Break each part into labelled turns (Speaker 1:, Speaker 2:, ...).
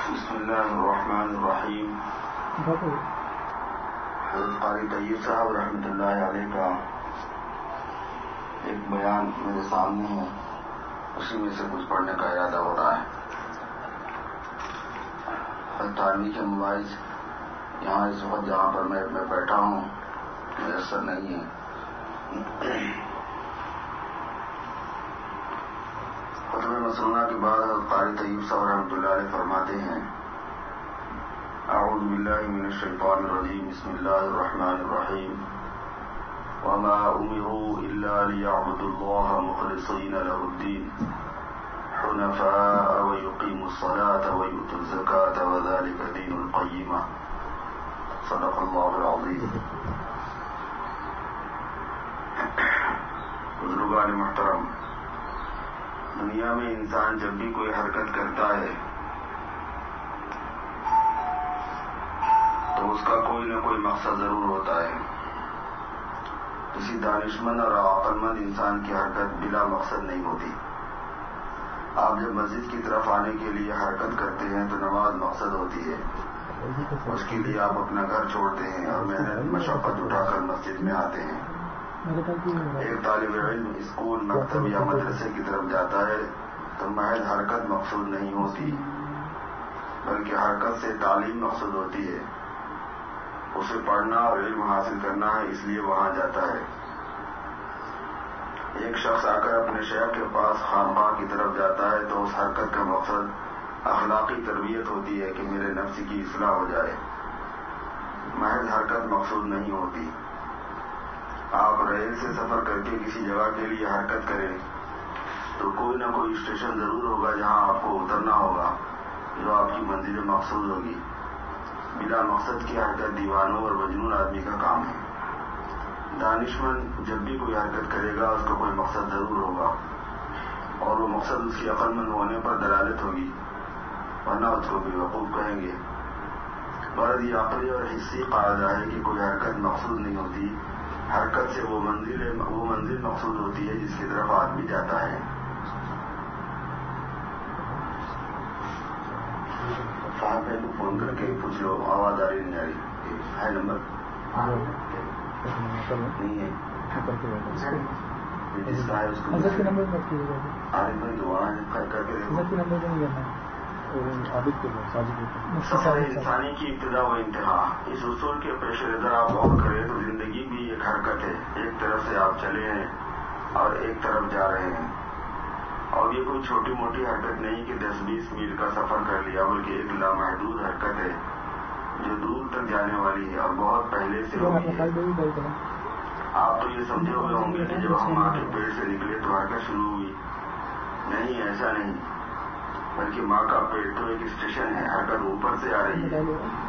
Speaker 1: بسم اللہ الرحمن الرحیم. حضرت قاری طیب صاحب رحمۃ اللہ علیہ کا ایک بیان میرے سامنے ہے، اسی میں سے کچھ پڑھنے کا ارادہ ہو رہا ہے. تعلیم کے مواعظ یہاں اس وقت جہاں پر میں بیٹھا ہوں میسر نہیں ہے. خطبہ مسنونہ کے بعد حضرت قاری طیب صاحب رحمۃ اللہ علیہ فرماتے ہیں: اعوذ باللہ من الشیطان الرجیم، بسم اللہ الرحمن الرحیم. وما امروا الا ليعبدوا الله مخلصین له الدین حنفاء ويقيموا الصلاة ويؤتوا الزکاة وذلك دین القیمہ. صدق اللہ العظیم. بزرگان محترم، دنیا میں انسان جب بھی کوئی حرکت کرتا ہے تو اس کا کوئی نہ کوئی مقصد ضرور ہوتا ہے. کسی دانشمند اور عقل مند انسان کی حرکت بلا مقصد نہیں ہوتی. آپ جب مسجد کی طرف آنے کے لیے حرکت کرتے ہیں تو نماز مقصد ہوتی ہے. اس کے لیے آپ اپنا گھر چھوڑتے ہیں اور محنت مشقت اٹھا کر مسجد میں آتے ہیں. ایک طالب علم اسکول، مکتب یا مدرسے کی طرف جاتا ہے تو محض حرکت مقصود نہیں ہوتی، بلکہ حرکت سے تعلیم مقصود ہوتی ہے. اسے پڑھنا اور علم حاصل کرنا ہے، اس لیے وہاں جاتا ہے. ایک شخص آ کر اپنے شیخ کے پاس خانقاہ کی طرف جاتا ہے تو اس حرکت کا مقصد اخلاقی تربیت ہوتی ہے کہ میرے نفس کی اصلاح ہو جائے. محض حرکت مقصود نہیں ہوتی. آپ ریل سے سفر کر کے کسی جگہ کے لیے حرکت کریں تو کوئی نہ کوئی اسٹیشن ضرور ہوگا جہاں آپ کو اترنا ہوگا، جو آپ کی منزل مقصود ہوگی. بلا مقصد کی حرکت دیوانوں اور مجنون آدمی کا کام ہے. دانشمند جب بھی کوئی حرکت کرے گا اس کا کوئی مقصد ضرور ہوگا، اور وہ مقصد اس کی عقل مند ہونے پر دلالت ہوگی، ورنہ اس کو بیوقوف کہیں گے. غرض یہ عقلی اور حصی قاعدہ ہے کہ کوئی حرکت مقصود نہیں ہوتی. حرکت سے وہ منزل مقصود ہوتی ہے جس کی طرف آدمی جاتا ہے. صاحب کو فون کر کے پوچھ لو، آواز آ رہی نہیں آ رہی ہے؟ نمبر نہیں ہے جس کا ہے اس کو عارف بھائی تو وہاں کر کے سفر انسانی کی ابتدا و انتہا. اس اصول کے پیش نظر آپ غور کریں تو زندگی بھی ایک حرکت ہے. ایک طرف سے آپ چلے ہیں اور ایک طرف جا رہے ہیں، اور یہ کوئی چھوٹی موٹی حرکت نہیں کہ 10-20 میل کا سفر کر لیا، بلکہ ایک لامحدود حرکت ہے جو دور تک جانے والی ہے اور بہت پہلے سے ہوئی ہے. آپ تو یہ سمجھے ہوئے ہوں گے کہ جب ہم ماں کے پیٹ سے نکلے تو حرکت شروع ہوئی. نہیں، ایسا نہیں، بلکہ ماں کا پیٹ تو ایک اسٹیشن ہے. حرکت اوپر سے آ رہی ہے.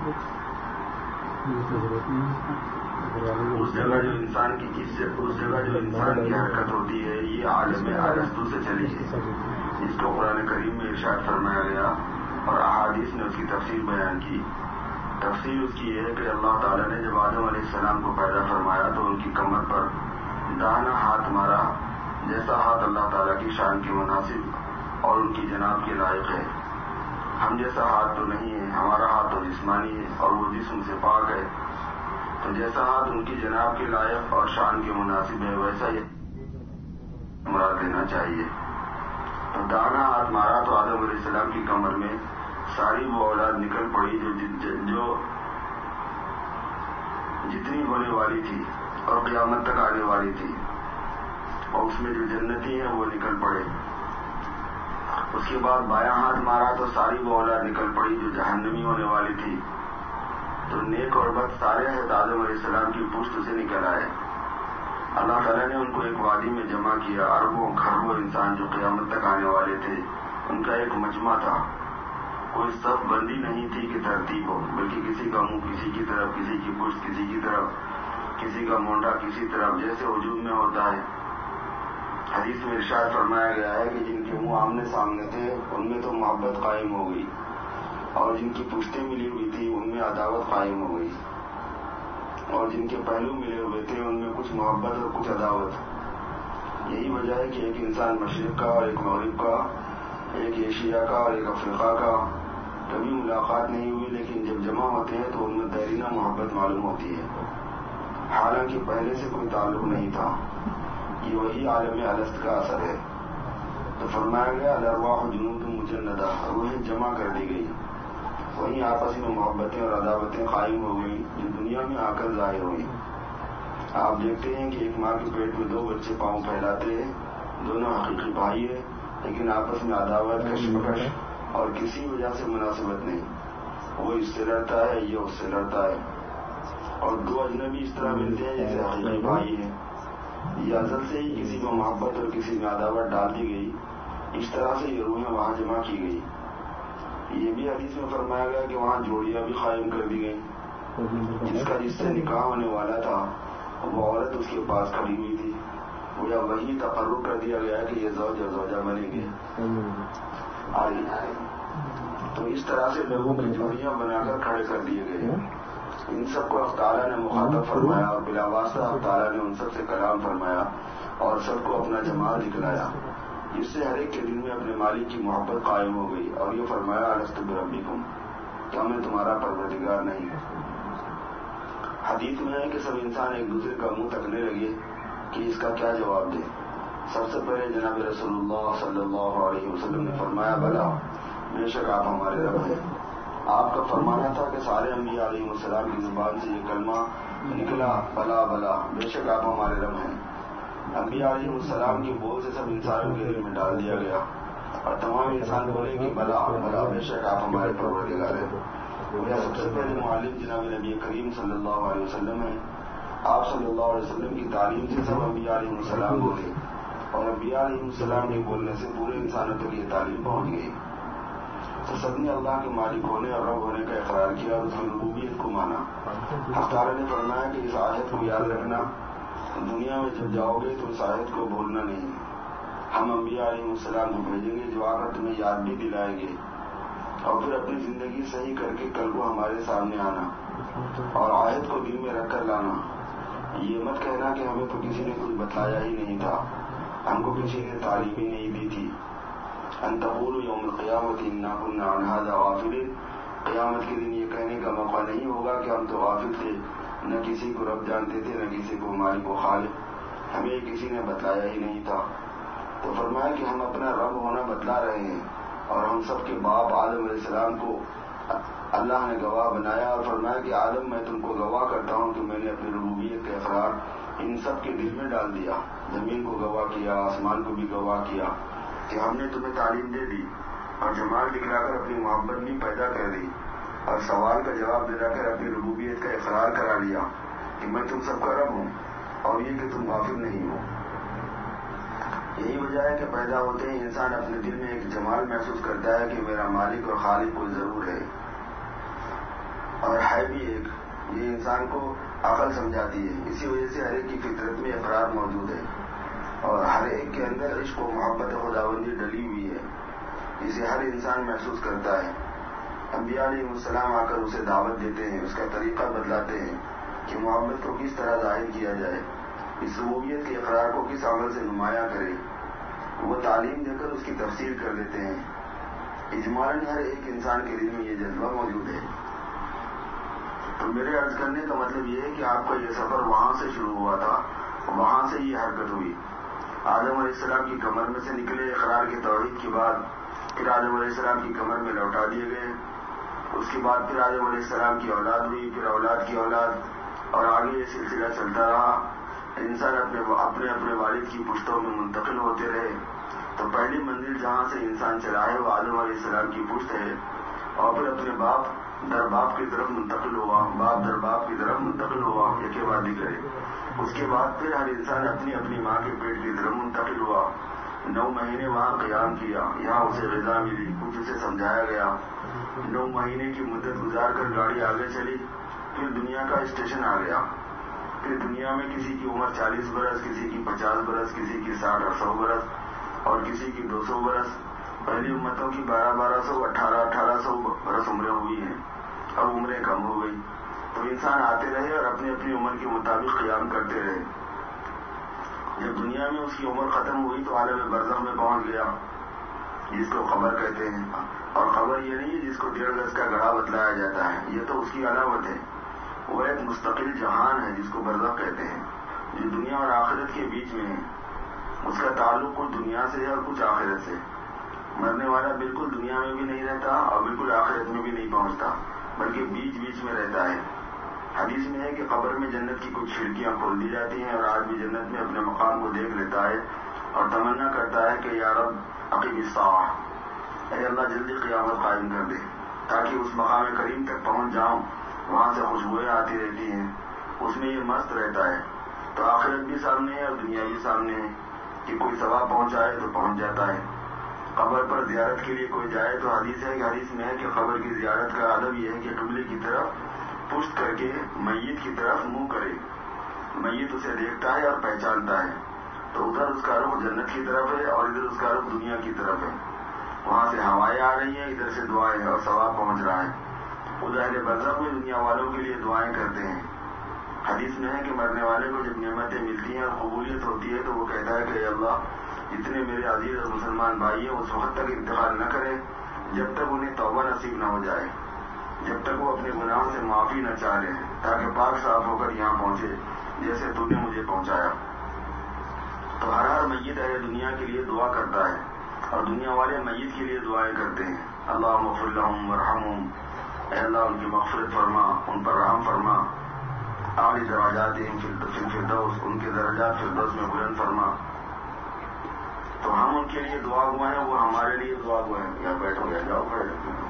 Speaker 1: اس جگہ جو انسان کی حرکت ہوتی ہے یہ عالم ارسطو سے چلی ہے، جس کو قرآن کریم میں ارشاد فرمایا گیا اور احادیث نے اس کی تفسیر بیان کی. تفسیر اس کی یہ ہے کہ اللہ تعالیٰ نے جب آدم علیہ السلام کو پیدا فرمایا تو ان کی کمر پر داہنا ہاتھ مارا، جیسا ہاتھ اللہ تعالیٰ کی شان کے مناسب اور ان کی جناب کے لائق ہے. ہم جیسا ہاتھ تو نہیں ہے، ہمارا ہاتھ تو جسمانی ہے اور وہ جسم سے پاک ہے. تو جیسا ہاتھ ان کی جناب کے لائق اور شان کے مناسب ہے ویسا ہی مراد دینا چاہیے. تو دانا ہاتھ مارا تو آدم علیہ السلام کی کمر میں ساری وہ اولاد نکل پڑی جو جتنی ہونے والی تھی اور قیامت تک آنے والی تھی، اور اس میں جو جنتی ہیں وہ نکل پڑے. اس کے بعد بایاں ہاتھ مارا تو ساری وہ اولاد نکل پڑی جو جہنمی ہونے والی تھی. تو نیک اور بد سارے حضرت آدم علیہ السلام کی پشت سے نکل آئے. اللہ تعالیٰ نے ان کو ایک وادی میں جمع کیا. اربوں کھربوں انسان جو قیامت تک آنے والے تھے ان کا ایک مجمع تھا. کوئی صف بندی نہیں تھی کہ ترتیب ہو، بلکہ کسی کا منہ کسی کی طرف، کسی کی پشت کسی کی طرف، کسی کا مونڈا کسی طرف، جیسے وجود میں ہوتا ہے. حدیث میں ارشاد فرمایا گیا ہے کہ جن کے منہ آمنے سامنے تھے ان میں تو محبت قائم ہو گئی، اور جن کی پشتیں ملی ہوئی تھی ان میں عداوت قائم ہو گئی، اور جن کے پہلو ملے ہوئے تھے ان میں کچھ محبت اور کچھ عداوت. یہی وجہ ہے کہ ایک انسان مشرق کا اور ایک مغرب کا، ایک ایشیا کا اور ایک افریقہ کا کبھی ملاقات نہیں ہوئی، لیکن جب جمع ہوتے ہیں تو ان میں دیرینہ محبت معلوم ہوتی ہے، حالانکہ پہلے سے کوئی تعلق نہیں تھا۔ یہ وہی عالم الست کا اثر ہے۔ تو فرمایا گیا الارواح جنود مجندہ، روحیں جمع کر دی گئی، وہیں آپس میں محبتیں اور عداوتیں قائم ہو گئیں جو دنیا میں آ کر ظاہر ہوئی۔ آپ دیکھتے ہیں کہ ایک ماں کے پیٹ میں 2 بچے پاؤں پھیلاتے ہیں، دونوں حقیقی بھائی ہیں، لیکن آپس میں عداوت، کشمکش اور کسی وجہ سے مناسبت نہیں، وہ اس سے لڑتا ہے، یہ اس سے لڑتا ہے، اور 2 اجنبی اس طرح ملتے ہیں جیسے حقیقی بھائی ہیں۔ یہ ازل سے ہی کسی میں محبت اور کسی میں عداوت ڈال دی گئی، اس طرح سے یہ روحیں وہاں جمع کی گئی۔ یہ بھی حدیث میں فرمایا گیا کہ وہاں جوڑیاں بھی قائم کر دی گئیں، جس سے نکاح ہونے والا تھا وہ عورت اس کے پاس کھڑی ہوئی تھی، گویا وہی تقرر کر دیا گیا کہ یہ زوج اور زوجہ بنیں گے۔ تو اس طرح سے لوگوں کی جوڑیاں بنا کر کھڑے کر دیے گئے۔ ان سب کو اللہ تعالیٰ نے مخاطب فرمایا اور بلا واسطہ اللہ تعالیٰ نے ان سب سے کلام فرمایا اور سب کو اپنا جمال دکھلایا، جس سے ہر ایک کے دل میں اپنے مالک کی محبت قائم ہو گئی، اور یہ فرمایا الست بربکم، کیا میں تمہارا پروردگار نہیں؟ حدیث میں ہے کہ سب انسان ایک دوسرے کا منہ تکنے لگے کہ اس کا کیا جواب دے۔ سب سے پہلے جناب رسول اللہ صلی اللہ علیہ وسلم نے فرمایا بلا، بے شک آپ ہمارے رب ہیں۔ آپ کا فرمانا تھا کہ سارے انبیاء علیہ السلام کی زبان سے یہ کلمہ نکلا، بلا بلا، بے شک آپ ہمارے رب ہیں۔ انبیاء علیہ السلام کے بول سے سب انسانوں کے دل میں ڈال دیا گیا، اور تمام انسان بولے کہ بلا بلا، بے شک آپ ہمارے پروردگار ہیں۔ سب سے پہلے معلم جناب نبی کریم صلی اللہ علیہ وسلم ہیں۔ آپ صلی اللہ علیہ وسلم کی تعلیم سے سب انبیاء علیہ السلام بولے، اور انبیاء علیہ السلام کے بولنے سے پورے انسانوں تک یہ تعلیم پہنچ گئی۔ تو سب نے اللہ کے مالک ہونے اور رب ہونے کا اقرار کیا اور اس کی ربوبیت کو مانا۔ اللہ تعالیٰ نے فرمایا کہ اس آیت کو یاد رکھنا، دنیا میں جب جاؤ گے تو اس آیت کو بھولنا نہیں۔ ہم انبیاء علیہ السلام کو بھیجیں گے جو آ کر تمہیں یاد بھی دلائیں گے، اور پھر اپنی زندگی صحیح کر کے کل کو ہمارے سامنے آنا اور آیت کو دل میں رکھ کر لانا۔ یہ مت کہنا کہ ہمیں تو کسی نے کچھ بتلایا ہی نہیں تھا، ہم کو کسی نے تعلیم ہی نہیں دی تھی۔ ان تقولوا یوم القیامت انا کنا عن ھذا غافلین، قیامت کے دن یہ کہنے کا موقع نہیں ہوگا کہ ہم تو غافل تھے، نہ کسی کو رب جانتے تھے، نہ کسی کو مالک و خالق، ہمیں کسی نے بتلایا ہی نہیں تھا۔ تو فرمایا کہ ہم اپنا رب ہونا بتلا رہے ہیں، اور ہم سب کے باپ آدم علیہ السلام کو اللہ نے گواہ بنایا اور فرمایا کہ آدم میں تم کو گواہ کرتا ہوں کہ میں نے اپنی ربوبیت کا اقرار ان سب کے دل میں ڈال دیا، زمین کو گواہ کیا، آسمان کو بھی گواہ کیا کہ ہم نے تمہیں تعلیم دے دی اور جمال دکھلا کر اپنی محبت بھی پیدا کر دی، اور سوال کا جواب دلا کر اپنی ربوبیت کا اقرار کرا لیا کہ میں تم سب کا رب ہوں اور یہ کہ تم غافل نہیں ہو۔ یہی وجہ ہے کہ پیدا ہوتے ہی انسان اپنے دل میں ایک جمال محسوس کرتا ہے کہ میرا مالک اور خالق کوئی ضرور ہے، اور ہے بھی ایک۔ یہ انسان کو عقل سمجھاتی ہے، اسی وجہ سے ہر ایک کی فطرت میں اقرار موجود ہے، اور ہر ایک کے اندر عشق و محبت خداوندی ڈلی ہوئی ہے، جسے ہر انسان محسوس کرتا ہے۔ انبیاء علیہ السلام آ کر اسے دعوت دیتے ہیں، اس کا طریقہ بتلاتے ہیں کہ محبت کو کس طرح ظاہر کیا جائے، اس ربوبیت کے اقرار کو کس عمل سے نمایاں کرے۔ وہ تعلیم دے کر اس کی تفسیر کر دیتے ہیں۔ اجمالاً ہر ایک انسان کے دل میں یہ جذبہ موجود ہے۔ تو میرے عرض کرنے کا مطلب یہ ہے کہ آپ کا یہ سفر وہاں سے شروع ہوا تھا، وہاں سے یہ حرکت ہوئی۔ آدم علیہ السلام کی کمر میں سے نکلے اقرار کے توحید کے بعد، پھر آدم علیہ السلام کی کمر میں لوٹا دیے گئے، اس کے بعد پھر آدم علیہ السلام کی اولاد ہوئی، پھر اولاد کی اولاد، اور آگے یہ سلسلہ چلتا رہا۔ انسان اپنے والد کی پشتوں میں منتقل ہوتے رہے۔ تو پہلی منزل جہاں سے انسان چلا ہے وہ آدم علیہ السلام کی پشت ہے، اور پھر اپنے باپ در باپ کی طرف منتقل ہوا، باپ در باپ کی طرف منتقل ہوا، ایک بعد کرے۔ اس کے بعد پھر ہر انسان اپنی اپنی ماں کے پیٹ کی طرف منتقل ہوا، 9 مہینے وہاں قیام کیا، یہاں اسے غذا ملی، کچھ اسے سمجھایا گیا، 9 مہینے کی مدت گزار کر گاڑی آگے چلی، پھر دنیا کا اسٹیشن آ گیا۔ پھر دنیا میں کسی کی عمر 40 برس، کسی کی 50 برس، کسی کی 60 اور 100 برس، اور کسی کی 200 برس۔ پہلی امتوں کی 1200 1800 برس عمریں ہوئی ہیں، اب عمریں کم ہو گئی۔ تو انسان آتے رہے اور اپنی اپنی عمر کے مطابق قیام کرتے رہے۔ جب دنیا میں اس کی عمر ختم ہوئی تو عالم برزخ میں پہنچ گیا، جس کو قبر کہتے ہیں. اور قبر یہ نہیں ہے جس کو 1.5 گز کا گڑھا بتلایا جاتا ہے، یہ تو اس کی علامت ہے. وہ ایک مستقل جہان ہے جس کو برزخ کہتے ہیں، جو دنیا اور آخرت کے بیچ میں ہے. اس کا تعلق کچھ دنیا سے ہے اور کچھ آخرت سے. مرنے والا بالکل دنیا میں بھی نہیں رہتا اور بالکل آخرت میں بھی نہیں پہنچتا، بلکہ بیچ بیچ میں رہتا ہے. حدیث میں ہے کہ قبر میں جنت کی کچھ کھڑکیاں کھول دی جاتی ہیں اور آدمی جنت میں اپنے مقام کو دیکھ لیتا ہے اور تمنا کرتا ہے کہ یا رب اقیم الساعہ، اے اللہ جلدی قیامت قائم کر دے تاکہ اس مقام کریم تک پہنچ جاؤں. وہاں سے خوشبوئیں آتی رہتی ہیں، اس میں یہ مست رہتا ہے. تو آخرت بھی سامنے ہے اور دنیا بھی سامنے ہے کہ کوئی ثواب پہنچائے تو پہنچ جاتا ہے. قبر پر زیارت کے لیے کوئی جائے تو حدیث میں ہے کہ قبر کی زیارت کا ادب یہ ہے کہ قبلے کی طرف پشت کر کے میت کی طرف منہ کرے. میت اسے دیکھتا ہے اور پہچانتا ہے تو ادھر اس کا رخ جنت کی طرف ہے اور ادھر اس کا رخ دنیا کی طرف ہے. وہاں سے ہوائیں آ رہی ہیں، ادھر سے دعائیں اور ثواب پہنچ رہا ہے. ادھر برزخ میں دنیا والوں کے لیے دعائیں کرتے ہیں. حدیث میں ہے کہ مرنے والے کو جب نعمتیں ملتی ہیں اور قبولیت ہوتی ہے تو وہ کہتا ہے کہ اے اللہ جتنے میرے عزیز اور مسلمان بھائی ہیں اس وقت تک انتقال نہ کریں جب تک انہیں توبہ نصیب نہ ہو جائے، جب تک وہ اپنے گناہوں سے معافی نہ چاہ لیں، تاکہ پاک صاف ہو کر یہاں پہنچے جیسے تو نے مجھے پہنچایا. تو ہر میت اہل دنیا کے لیے دعا کرتا ہے اور دنیا والے میت کے لیے دعائیں کرتے ہیں. اللہم اغفر لہم وارحمہم، اے اللہ ان کی مغفرت فرما، ان پر رحم فرما. اعلی درجاتہم فی الفردوس، ان کے درجات فردوس میں بلند فرما. تو ہم ان کے لیے دعا گو ہیں، وہ ہمارے لیے دعا گو ہیں. یہاں بیٹھو گیا جاؤ کھڑے.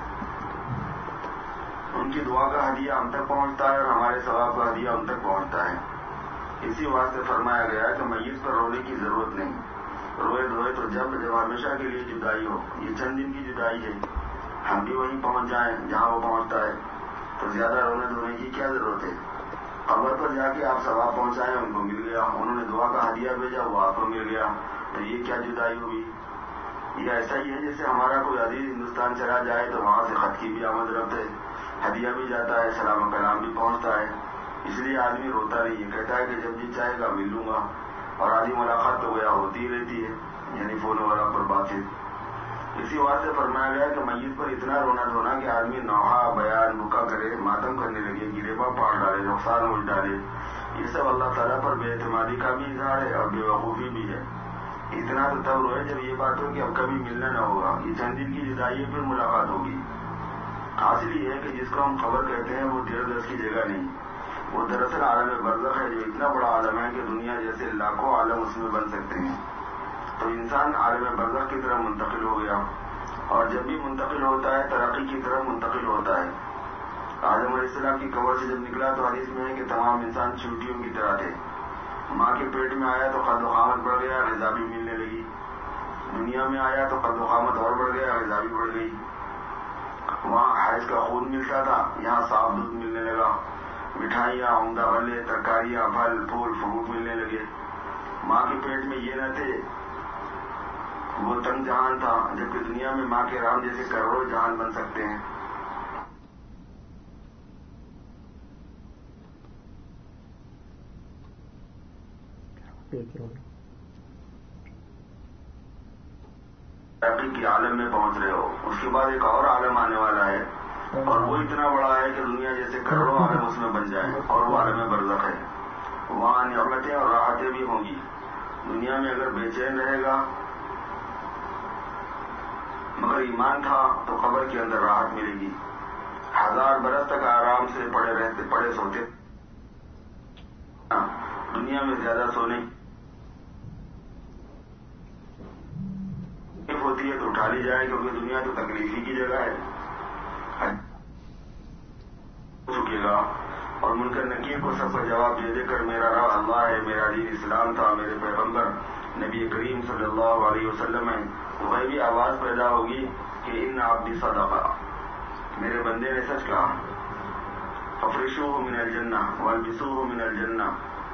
Speaker 1: ان کی دعا کا ہدیہ ہم تک پہنچتا ہے اور ہمارے ثواب کا ہدیہ ہم تک پہنچتا ہے. اسی واسطے فرمایا گیا ہے کہ میت پر رونے کی ضرورت نہیں. روئے تو جب ہمیشہ کے لیے جدائی ہو. یہ چند دن کی جدائی ہے، ہم بھی وہیں پہنچ جائیں جہاں وہ پہنچتا ہے تو زیادہ رونے دھونے کی کیا ضرورت ہے. قبر پر جا کے آپ ثواب پہنچائیں، ان کو مل گیا. انہوں نے دعا کا ہدیہ بھیجا، وہ آپ کو مل گیا. تو یہ کیا جدائی ہوئی؟ یہ ایسا ہی ہے جیسے ہمارا کوئی عزیز ہندوستان چلا جائے تو وہاں سے خط کی بھی آمد رفت ہے، ہدیہ بھی جاتا ہے، سلام و کلام بھی پہنچتا ہے. اس لیے آدمی روتا نہیں ہے، کہتا ہے کہ جب جی چاہے گا مل لوں گا. اور آدھی ملاقات تو گویا ہوتی رہتی ہے، یعنی فون وغیرہ پر بات ہے. اسی واسطے فرمایا گیا کہ میت پر اتنا رونا دھونا کہ آدمی نوحہ بیان بکا کرے، ماتم کرنے لگے، گریباں پاڑ ڈالے، نقصان اٹھ ڈالے. یہ سب اللہ تعالیٰ پر بے اعتمادی کا بھی اظہار ہے اور بے وقوفی بھی ہے. اتنا تو تب روئے جب یہ بات ہو کہ اب کبھی ملنا نہ ہوگا، یہ چند دن کی جدائی ہے، پھر ملاقات ہوگی. حاصل یہ ہے کہ جس کو ہم خبر کہتے ہیں وہ 1.5 گز کی جگہ نہیں، وہ دراصل عالم برزخ ہے، جو اتنا بڑا عالم ہے کہ دنیا جیسے لاکھوں عالم اس میں بن سکتے ہیں. تو انسان عالم برزخ کی طرف منتقل ہو گیا، اور جب بھی منتقل ہوتا ہے ترقی کی طرف منتقل ہوتا ہے. آدم علیہ السلام کی قبر سے جب نکلا تو حدیث میں ہے کہ تمام انسان چیونٹیوں کی طرح تھے. ماں کے پیٹ میں آیا تو قد و قامت بڑھ گیا، غذا بھی ملنے لگی. دنیا میں آیا تو قد و قامت اور بڑھ گیا، غذا بھی بڑھ گئی. وہاں حیض کا خون ملتا تھا، یہاں صاف دودھ ملنے لگا. مٹھائیاں، عمدہ غلے، ترکاریاں، پھل پھول فروٹ ملنے لگے. ماں کے پیٹ میں یہ نہ تھے، وہ تنگ جہان تھا، جبکہ دنیا میں ماں کے رام جیسے کروڑوں جہان بن سکتے ہیں. ترقی کے عالم میں پہنچ رہے ہو. اس کے بعد ایک اور عالم آنے والا ہے اور وہ اتنا بڑا ہے کہ دنیا جیسے کروڑوں عالم اس میں بن جائیں، اور وہ عالم برزخ ہے. وہاں نعمتیں اور راحتیں بھی ہوں گی. دنیا میں اگر بے چین رہے گا مگر ایمان تھا تو قبر کے اندر راحت ملے گی. 1000 برس تک آرام سے پڑے سوتے. دنیا میں زیادہ سونے ہوتی ہے تو اٹھا لی جائے، کیونکہ دنیا تو تکلیفی کی جگہ ہے. چکے گا اور منکر نکیر کو سب کا جواب دے دے کر میرا رب اللہ ہے، میرا دین اسلام تھا، میرے پیغمبر نبی کریم صلی اللہ علیہ وسلم ہے، تو وہی بھی آواز پیدا ہوگی کہ ان عبدی صدقہ، میرے بندے نے سچ کہا. ففرشوہ من الجنہ والبسوہ من الجنہ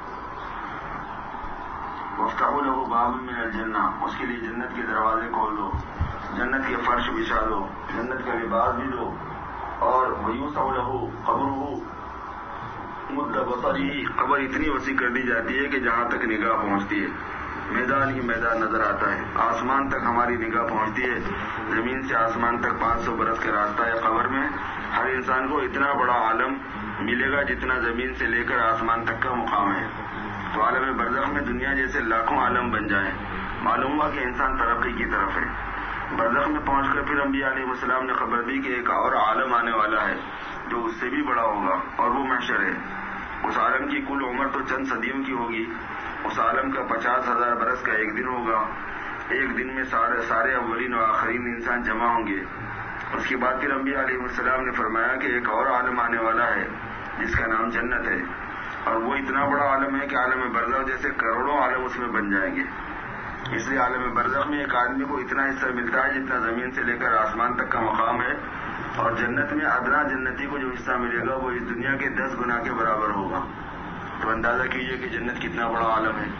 Speaker 1: وافتحوا له باب من الجنہ، اس کے لیے جنت کے دروازے کھول دو، جنت کے فرش بچھا دو، جنت کا لباس بھی دو. اور ویوسع له قبرہ مد بصرہ، قبر اتنی وسیع کر دی جاتی ہے کہ جہاں تک نگاہ پہنچتی ہے. میدان ہی میدان نظر آتا ہے. آسمان تک ہماری نگاہ پہنچتی ہے. زمین سے آسمان تک 500 برس کا راستہ ہے. قبر میں ہر انسان کو اتنا بڑا عالم ملے گا جتنا زمین سے لے کر آسمان تک کا مقام ہے. تو عالم برزخ میں دنیا جیسے لاکھوں عالم بن جائیں. معلوم ہوا کہ انسان ترقی کی طرف ہے. برزخ میں پہنچ کر پھر انبیاء علیہ السلام نے خبر دی کہ ایک اور عالم آنے والا ہے جو اس سے بھی بڑا ہوگا اور وہ محشر ہے. اس عالم کی کل عمر تو چند صدیوں کی ہوگی. اس عالم کا 50,000 برس کا ایک دن ہوگا. ایک دن میں سارے اولین و آخرین انسان جمع ہوں گے. اس کے بعد پھر انبیاء علیہ السلام نے فرمایا کہ ایک اور عالم آنے والا ہے جس کا نام جنت ہے. اور وہ اتنا بڑا عالم ہے کہ عالم برزخ جیسے کروڑوں عالم اس میں بن جائیں گے. اس لیے عالم برزخ میں ایک آدمی کو اتنا حصہ ملتا ہے جتنا زمین سے لے کر آسمان تک کا مقام ہے. اور جنت میں ادنا جنتی کو جو حصہ ملے گا وہ اس دنیا کے 10 گنا کے برابر ہوگا. تو اندازہ کیجئے کہ جنت کتنا بڑا عالم ہے.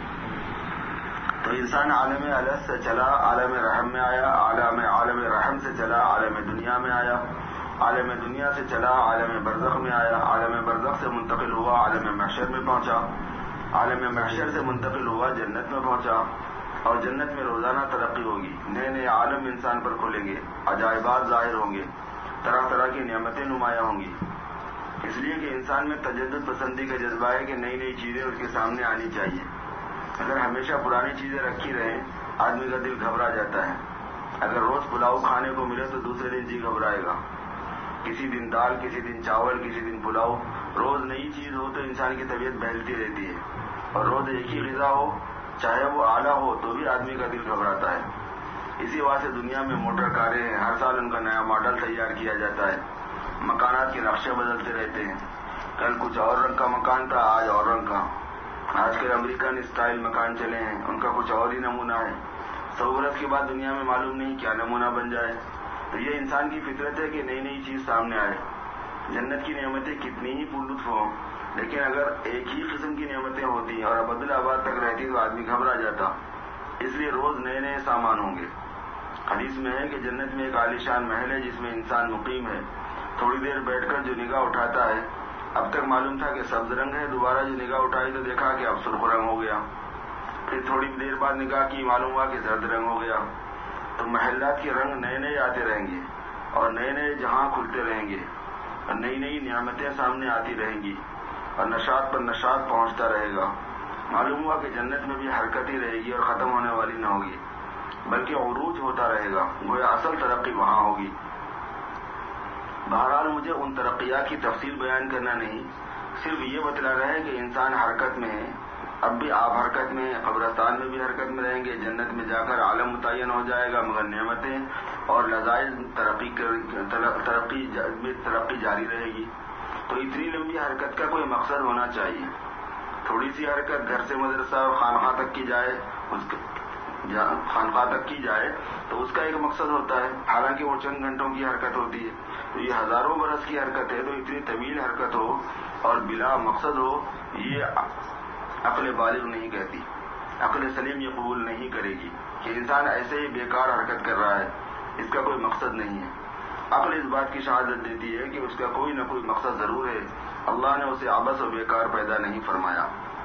Speaker 1: تو انسان عالم الست سے چلا عالم رحم میں آیا. عالم رحم سے چلا عالم دنیا میں آیا. عالم دنیا سے چلا عالم برزخ میں آیا. عالم برزخ سے منتقل ہوا عالم محشر میں پہنچا. عالم محشر سے منتقل ہوا جنت میں پہنچا. اور جنت میں روزانہ ترقی ہوگی. نئے نئے عالم انسان پر کھلیں گے. عجائبات ظاہر ہوں گے. طرح طرح کی نعمتیں نمایاں ہوں گی. اس لیے کہ انسان میں تجدد پسندی کا جذبہ ہے کہ نئی نئی چیزیں اس کے سامنے آنی چاہیے. اگر ہمیشہ پرانی چیزیں رکھی رہیں آدمی کا دل گھبرا جاتا ہے. اگر روز پلاؤ کھانے کو ملے تو دوسرے دن جی گھبرائے گا. کسی دن دال، کسی دن چاول، کسی دن پلاؤ. روز نئی چیز ہو تو انسان کی طبیعت بہلتی رہتی ہے. اور روز ایک ہی غذا ہو چاہے وہ اعلیٰ ہو تو بھی آدمی کا دل گھبراتا ہے. اسی وجہ سے دنیا میں موٹر کاریں ہیں. ہر سال ان کا نیا ماڈل تیار کیا جاتا ہے. مکانات کے نقشے بدلتے رہتے ہیں. کل کچھ اور رنگ کا مکان تھا، آج اور رنگ کا. آج کل امریکن اسٹائل مکان چلے ہیں، ان کا کچھ اور ہی نمونہ ہے. 100 برس کے بعد دنیا میں معلوم نہیں کیا نمونہ بن جائے. تو یہ انسان کی فطرت ہے کہ نئی نئی چیز سامنے آئے. جنت کی نعمتیں کتنی ہی پرلطف ہوں لیکن اگر ایک ہی قسم کی نعمتیں ہوتی اور ابدالآباد تک رہتی تو آدمی گھبرا جاتا. اس لیے روز نئے نئے سامان ہوں گے. حدیث میں ہے کہ جنت میں ایک عالیشان محل ہے جس میں انسان مقیم ہے. تھوڑی دیر بیٹھ کر جو نگاہ اٹھاتا ہے، اب تک معلوم تھا کہ سبز رنگ ہے، دوبارہ جو نگاہ اٹھائی تو دیکھا کہ اب سرخ رنگ ہو گیا. پھر تھوڑی دیر بعد نگاہ کی، معلوم ہوا کہ زرد رنگ ہو گیا. تو محلات کے رنگ نئے نئے آتے رہیں گے اور نئے نئے جہاں کھلتے رہیں گے اور نئی نئی نعمتیں سامنے آتی رہیں گی اور نشاط پر نشاط پہنچتا رہے گا. معلوم ہوا کہ جنت میں بھی حرکت ہی رہے گی اور ختم ہونے والی نہ ہوگی بلکہ عروج ہوتا رہے گا. گویا اصل ترقی وہاں ہوگی. بہرحال مجھے ان ترقیات کی تفصیل بیان کرنا نہیں، صرف یہ بتلا رہا ہے کہ انسان حرکت میں ہے. اب بھی آپ حرکت میں، قبرستان میں بھی حرکت میں رہیں گے. جنت میں جا کر عالم متعین ہو جائے گا مگر نعمتیں اور لذائذ ترقی جاری رہے گی. تو اتنی لمبی حرکت کا کوئی مقصد ہونا چاہیے. تھوڑی سی حرکت گھر سے مدرسہ اور خانقاہ تک کی جائے تو اس کا ایک مقصد ہوتا ہے، حالانکہ وہ چند گھنٹوں کی حرکت ہوتی ہے. تو یہ ہزاروں برس کی حرکت ہے. تو اتنی طویل حرکت ہو اور بلا مقصد ہو یہ عقل بالغ نہیں کہتی. عقل سلیم یہ قبول نہیں کرے گی کہ انسان ایسے ہی بیکار حرکت کر رہا ہے، اس کا کوئی مقصد نہیں ہے. عقل اس بات کی شہادت دیتی ہے کہ اس کا کوئی نہ کوئی مقصد ضرور ہے. اللہ نے اسے عبث و بیکار پیدا نہیں فرمایا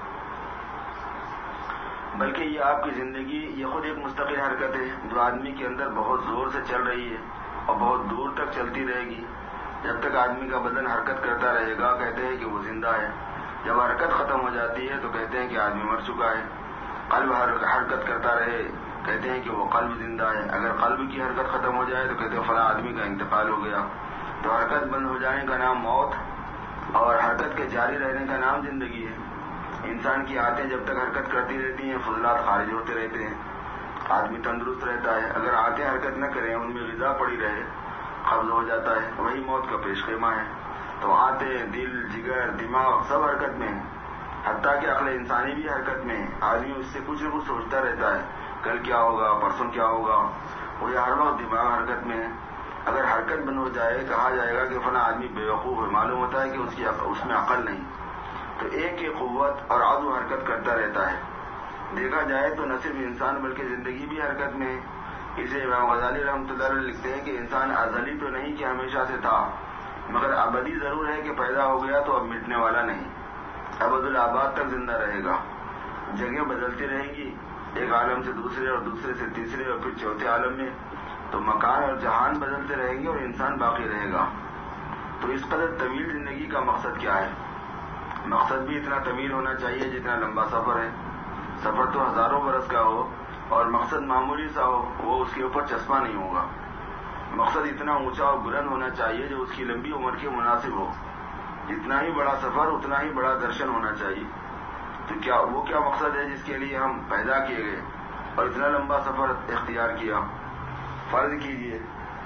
Speaker 1: بلکہ یہ آپ کی زندگی یہ خود ایک مستقل حرکت ہے جو آدمی کے اندر بہت زور سے چل رہی ہے اور بہت دور تک چلتی رہے گی. جب تک آدمی کا بدن حرکت کرتا رہے گا کہتے ہیں کہ وہ زندہ ہے. جب حرکت ختم ہو جاتی ہے تو کہتے ہیں کہ آدمی مر چکا ہے. قلب حرکت کرتا رہے کہتے ہیں کہ وہ قلب زندہ ہے. اگر قلب کی حرکت ختم ہو جائے تو کہتے ہیں فلاں آدمی کا انتقال ہو گیا. تو حرکت بند ہو جانے کا نام موت اور حرکت کے جاری رہنے کا نام زندگی ہے. انسان کی آنتیں جب تک حرکت کرتی رہتی ہیں فضلات خارج ہوتے رہتے ہیں، آدمی تندرست رہتا ہے. اگر آنتیں حرکت نہ کریں ان میں غذا پڑی رہے قبض ہو جاتا ہے. وہی موت کا پیش خیمہ ہے. تو آنتیں، دل، جگر، دماغ سب حرکت میں ہیں. حتیٰ کہ عقل انسانی بھی حرکت میں ہے. آدمی اس سے کچھ نہ کچھ سوچتا رہتا ہے، کل کیا ہوگا، پرسوں کیا ہوگا. وہ ہر وقت دماغ حرکت میں ہے. اگر حرکت بند ہو جائے کہا جائے گا کہ فلاں آدمی بیوقوف ہے. معلوم ہوتا ہے کہ اس میں عقل نہیں. تو ایک ایک قوت اور عضو حرکت کرتا رہتا ہے. دیکھا جائے تو نہ صرف انسان بلکہ زندگی بھی حرکت میں ہے. اسے امام غزالی رحمۃ اللہ علیہ لکھتے ہیں کہ انسان ازلی تو نہیں کہ ہمیشہ سے تھا مگر ابدی ضرور ہے کہ پیدا ہو گیا تو اب مٹنے والا نہیں، ابدالآباد تک زندہ رہے گا. جگہیں بدلتی رہیں گی ایک عالم سے دوسرے اور دوسرے سے تیسرے اور پھر چوتھے عالم میں، تو مکان اور جہان بدلتے رہیں گے اور انسان باقی رہے گا. تو اس قدر طویل زندگی کا مقصد کیا ہے؟ مقصد بھی اتنا طویل ہونا چاہیے جتنا لمبا سفر ہے. سفر تو ہزاروں برس کا ہو اور مقصد معمولی سا ہو، وہ اس کے اوپر چشمہ نہیں ہوگا. مقصد اتنا اونچا اور بلند ہونا چاہیے جو اس کی لمبی عمر کے مناسب ہو. جتنا ہی بڑا سفر اتنا ہی بڑا درشن ہونا چاہیے. تو وہ کیا مقصد ہے جس کے لیے ہم پیدا کیے گئے اور اتنا لمبا سفر اختیار کیا؟ فرض کیجئے